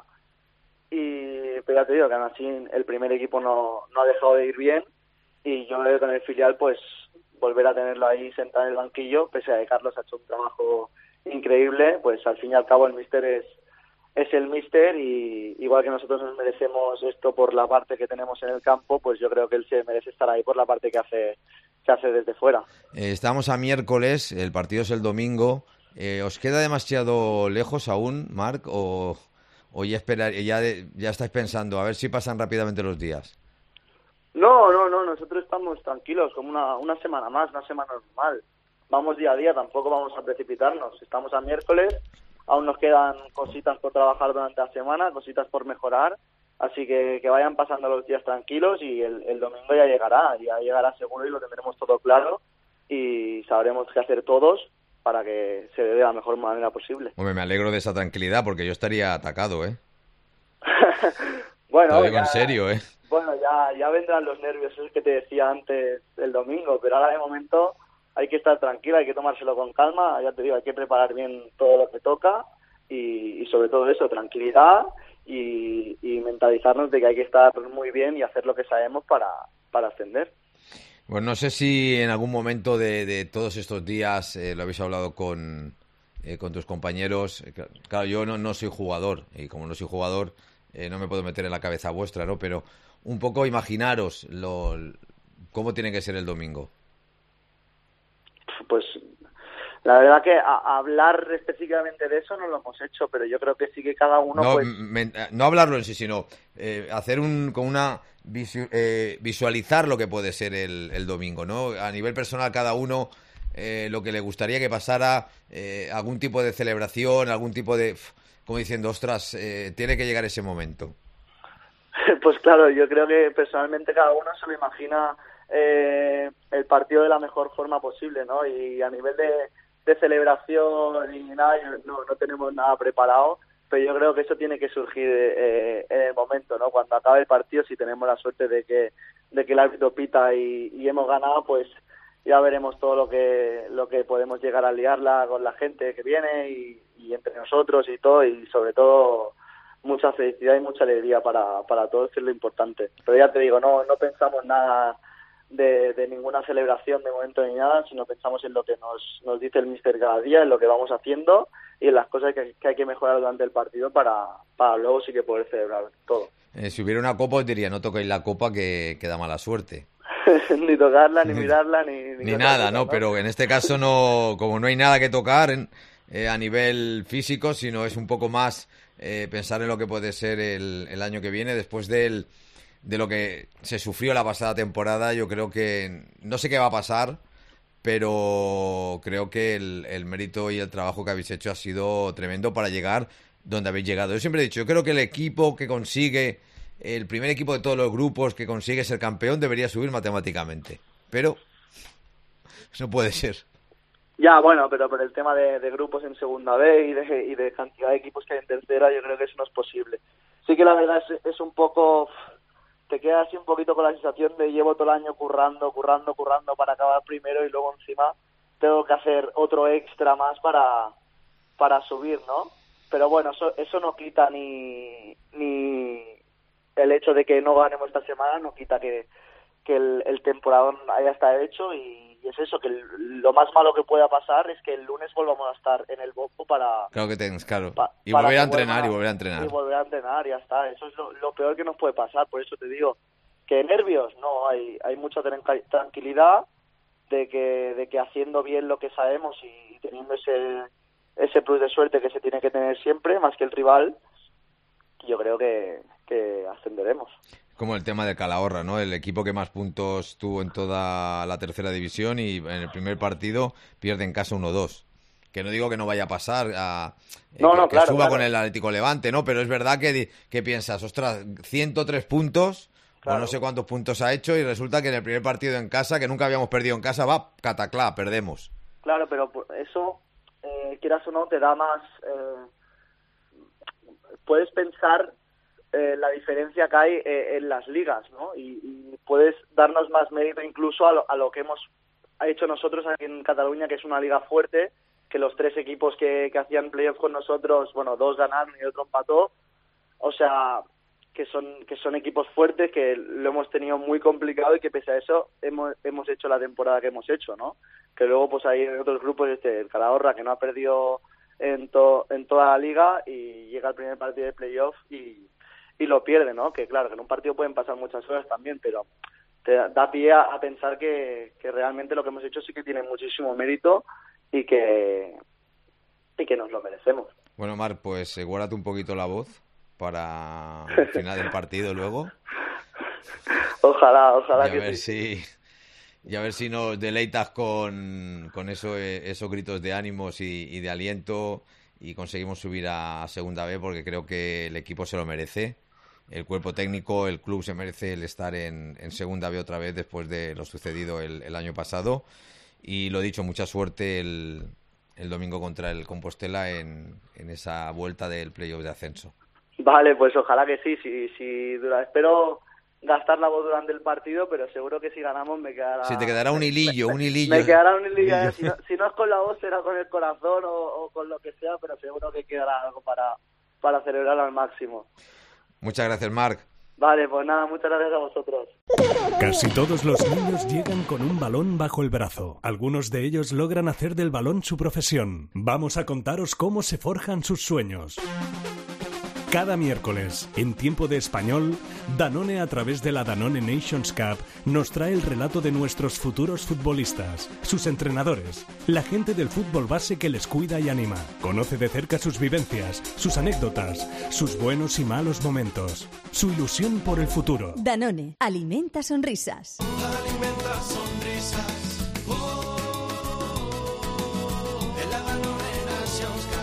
pero ya te digo que aún así el primer equipo no ha dejado de ir bien, y yo creo que con el filial pues volver a tenerlo ahí sentado en el banquillo, pese a que Carlos ha hecho un trabajo increíble, pues al fin y al cabo el míster es el míster, y igual que nosotros nos merecemos esto por la parte que tenemos en el campo, pues yo creo que él se merece estar ahí por la parte que hace desde fuera. Estamos a miércoles, el partido es el domingo. ¿Os queda demasiado lejos aún, Marc? ¿O ya estáis pensando a ver si pasan rápidamente los días? No, nosotros estamos tranquilos, como una semana más, una semana normal. Vamos día a día, tampoco vamos a precipitarnos. Estamos a miércoles, aún nos quedan cositas por trabajar durante la semana, cositas por mejorar, así que vayan pasando los días tranquilos y el domingo ya llegará seguro y lo tendremos todo claro y sabremos qué hacer todos para que se dé de la mejor manera posible. Hombre, me alegro de esa tranquilidad porque yo estaría atacado, ¿eh? Bueno, lo digo en serio, ¿eh? Bueno, ya vendrán los nervios, eso es que te decía antes el domingo, pero ahora de momento hay que estar tranquila, hay que tomárselo con calma, ya te digo, hay que preparar bien todo lo que toca y sobre todo eso, tranquilidad y mentalizarnos de que hay que estar muy bien y hacer lo que sabemos para ascender. Pues no sé si en algún momento de todos estos días lo habéis hablado con tus compañeros. Claro, yo no soy jugador y como no soy jugador no me puedo meter en la cabeza vuestra, ¿no? Pero un poco imaginaros cómo tiene que ser el domingo. Pues la verdad que hablar específicamente de eso no lo hemos hecho, pero yo creo que sí que cada uno no hablarlo en sí, sino hacer visualizar lo que puede ser el domingo, ¿no? A nivel personal cada uno lo que le gustaría que pasara, algún tipo de celebración, algún tipo de, como diciendo, ostras, tiene que llegar ese momento. Pues claro, yo creo que personalmente cada uno se lo imagina el partido de la mejor forma posible, ¿no? Y a nivel de celebración y nada, no tenemos nada preparado, pero yo creo que eso tiene que surgir en el momento, ¿no? Cuando acabe el partido, si tenemos la suerte de que el árbitro pita y hemos ganado, pues ya veremos todo lo que podemos llegar a liarla con la gente que viene y entre nosotros y todo, y sobre todo mucha felicidad y mucha alegría para todos, que es lo importante. Pero ya te digo, no pensamos nada de ninguna celebración de momento ni nada, sino pensamos en lo que nos dice el míster cada día, en lo que vamos haciendo y en las cosas que hay que mejorar durante el partido para luego sí que poder celebrar todo. Si hubiera una copa os diría, no toquéis la copa que da mala suerte. Ni tocarla, ni mirarla, ni nada, cosa, ¿no? Pero en este caso no, como no hay nada que tocar a nivel físico, sino es un poco más pensar en lo que puede ser el año que viene después de lo que se sufrió la pasada temporada. Yo creo que no sé qué va a pasar, pero creo que el mérito y el trabajo que habéis hecho ha sido tremendo para llegar donde habéis llegado. Yo siempre he dicho, yo creo que el equipo que consigue, el primer equipo de todos los grupos que consigue ser campeón debería subir matemáticamente, pero no puede ser. Ya, bueno, pero por el tema de grupos en segunda B y de cantidad de equipos que hay en tercera, yo creo que eso no es posible. Sí que la verdad es un poco, te quedas así un poquito con la sensación de llevo todo el año currando para acabar primero y luego encima tengo que hacer otro extra más para subir, ¿no? Pero bueno, eso no quita ni el hecho de que no ganemos esta semana, no quita que el temporadón haya estado hecho y es eso, que lo más malo que pueda pasar es que el lunes volvamos a estar en el bombo para... Claro que tienes, claro. Y volver a entrenar, y volver a entrenar. Y volver a entrenar, ya está. Eso es lo peor que nos puede pasar. Por eso te digo, que nervios, no, hay mucha tranquilidad de que haciendo bien lo que sabemos y teniendo ese plus de suerte que se tiene que tener siempre, más que el rival, yo creo que ascenderemos. Como el tema de Calahorra, ¿no? El equipo que más puntos tuvo en toda la tercera división y en el primer partido pierde en casa 1-2. Que no digo que no vaya a pasar que claro, suba con el Atlético Levante, ¿no? Pero es verdad que piensas, ostras, 103 puntos, claro, o no sé cuántos puntos ha hecho y resulta que en el primer partido en casa, que nunca habíamos perdido en casa, va cataclá, perdemos. Claro, pero eso, quieras o no, te da más... puedes pensar... la diferencia que hay en las ligas, ¿no? Y puedes darnos más mérito incluso a lo que hemos hecho nosotros aquí en Cataluña, que es una liga fuerte, que los 3 equipos que hacían playoff con nosotros, bueno, 2 ganaron y otro empató, o sea, que son equipos fuertes, que lo hemos tenido muy complicado y que pese a eso hemos hecho la temporada que hemos hecho, ¿no? Que luego pues hay otros grupos, el Calahorra, que no ha perdido en toda la liga y llega al primer partido de playoff y lo pierde, ¿no? Que claro, que en un partido pueden pasar muchas horas también, pero te da pie a pensar que realmente lo que hemos hecho sí que tiene muchísimo mérito y que nos lo merecemos. Bueno, Marc, pues guárdate un poquito la voz para el final del partido luego. Ojalá y que sí. Y a ver si nos deleitas con esos gritos de ánimos y de aliento y conseguimos subir a Segunda B, porque creo que el equipo se lo merece. El cuerpo técnico, el club se merece el estar en Segunda B otra vez después de lo sucedido el año pasado. Y lo dicho, mucha suerte el domingo contra el Compostela en esa vuelta del playoff de ascenso. Vale, pues ojalá que sí. Espero gastar la voz durante el partido, pero seguro que si ganamos me quedará... Sí, te quedará un hilillo. Me quedará un hilillo. Si no es con la voz, será con el corazón o con lo que sea, pero seguro que quedará algo para celebrar al máximo. Muchas gracias, Marc. Vale, pues nada, muchas gracias a vosotros. Casi todos los niños llegan con un balón bajo el brazo. Algunos de ellos logran hacer del balón su profesión. Vamos a contaros cómo se forjan sus sueños. Cada miércoles, en Tiempo de Español, Danone, a través de la Danone Nations Cup, nos trae el relato de nuestros futuros futbolistas, sus entrenadores, la gente del fútbol base que les cuida y anima. Conoce de cerca sus vivencias, sus anécdotas, sus buenos y malos momentos, su ilusión por el futuro. Danone, alimenta sonrisas. Alimenta sonrisas. En la Danone Nations Cup.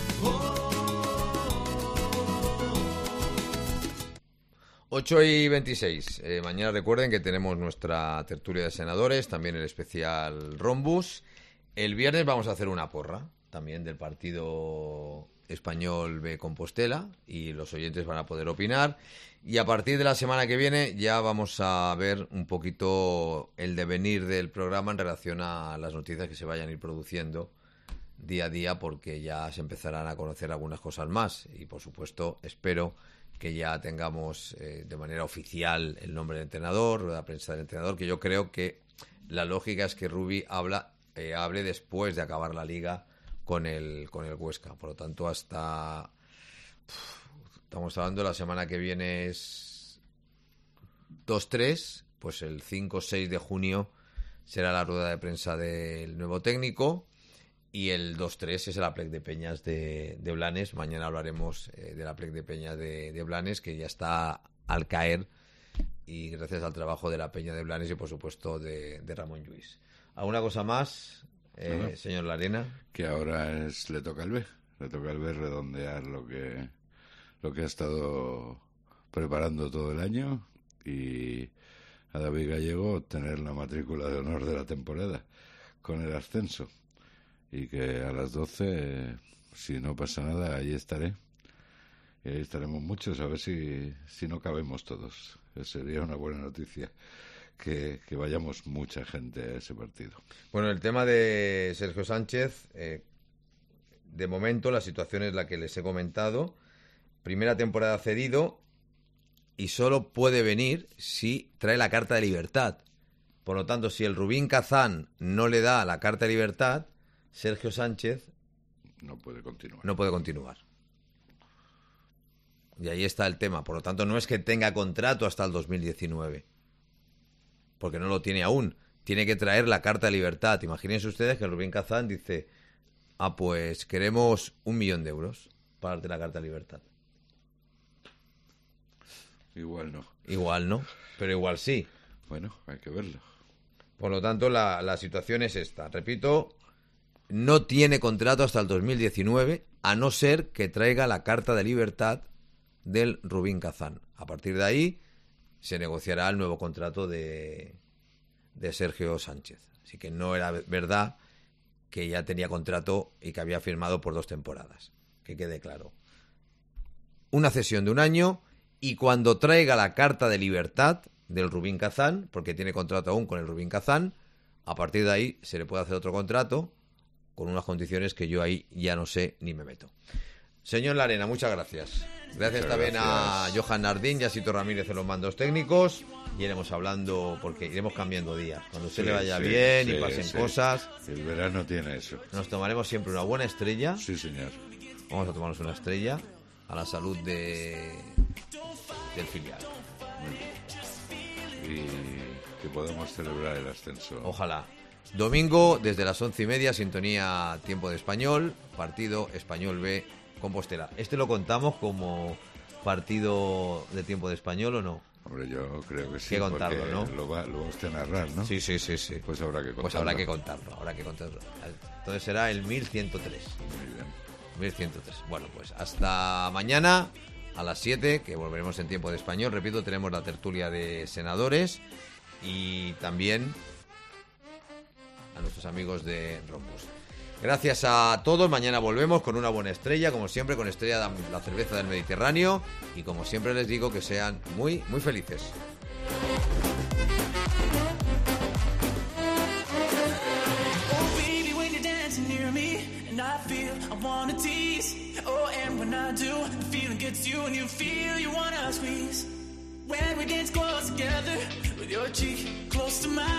8:26. Mañana recuerden que tenemos nuestra tertulia de senadores, también el especial Rombus. El viernes vamos a hacer una porra también del partido Español B Compostela y los oyentes van a poder opinar. Y a partir de la semana que viene ya vamos a ver un poquito el devenir del programa en relación a las noticias que se vayan a ir produciendo día a día, porque ya se empezarán a conocer algunas cosas más y, por supuesto, espero que ya tengamos de manera oficial el nombre del entrenador, la prensa del entrenador, que yo creo que la lógica es que Rubi hable después de acabar la liga con el Huesca. Por lo tanto, estamos hablando, la semana que viene es 2-3, pues el 5-6 de junio será la rueda de prensa del nuevo técnico. Y el 2-3 es el Aplec de Peñas de Blanes. Mañana hablaremos del Aplec de Peñas de Blanes, que ya está al caer. Y gracias al trabajo de la Peña de Blanes y, por supuesto, de Ramón Lluís. ¿Alguna cosa más, señor Larena? Que ahora le toca al B. Le toca al B redondear lo que ha estado preparando todo el año. Y a David Gallego obtener la matrícula de honor de la temporada con el ascenso. Y que a las 12, si no pasa nada, ahí estaré. Y ahí estaremos muchos, a ver si no cabemos todos. Sería una buena noticia que vayamos mucha gente a ese partido. Bueno, el tema de Sergio Sánchez, de momento la situación es la que les he comentado. Primera temporada cedido y solo puede venir si trae la carta de libertad. Por lo tanto, si el Rubín Kazán no le da la carta de libertad, Sergio Sánchez no puede continuar. Y ahí está el tema. Por lo tanto, no es que tenga contrato hasta el 2019, porque no lo tiene aún. Tiene que traer la carta de libertad. Imagínense ustedes que el Rubín Kazán dice: pues queremos 1 millón de euros para darte la carta de libertad. Igual no, pero igual sí. Bueno, hay que verlo. Por lo tanto, la situación es esta. Repito, no tiene contrato hasta el 2019, a no ser que traiga la carta de libertad del Rubín Kazán. A partir de ahí se negociará el nuevo contrato de Sergio Sánchez. Así que no era verdad que ya tenía contrato y que había firmado por 2 temporadas. Que quede claro. Una cesión de 1 año, y cuando traiga la carta de libertad del Rubín Kazán, porque tiene contrato aún con el Rubín Kazán, a partir de ahí se le puede hacer otro contrato con unas condiciones que yo ahí ya no sé ni me meto. Señor Larena, muchas gracias. Gracias también a Johan Nardín y a Sito Ramírez en los mandos técnicos. Y iremos hablando, porque iremos cambiando días. Cuando se le vaya bien y pasen cosas. El verano tiene eso. Nos tomaremos siempre una buena estrella. Sí, señor. Vamos a tomarnos una estrella a la salud del filial. Y que podamos celebrar el ascenso. Ojalá. Domingo, desde las 11:30, sintonía Tiempo de Español, partido Español B Compostela. ¿Este lo contamos como partido de Tiempo de Español o no? Hombre, yo creo que sí. Que contarlo, ¿no? Lo va usted a narrar, ¿no? Sí. Pues habrá que contarlo. Entonces será el 1103. Muy bien. 1103. Bueno, pues hasta mañana a las 7, que volveremos en tiempo de español. Repito, tenemos la tertulia de senadores y también a nuestros amigos de Rombus. Gracias a todos. Mañana volvemos con una buena estrella, como siempre, con Estrella, la cerveza del Mediterráneo. Y como siempre les digo, que sean muy, muy felices. When we dance close together with your cheek close to mine.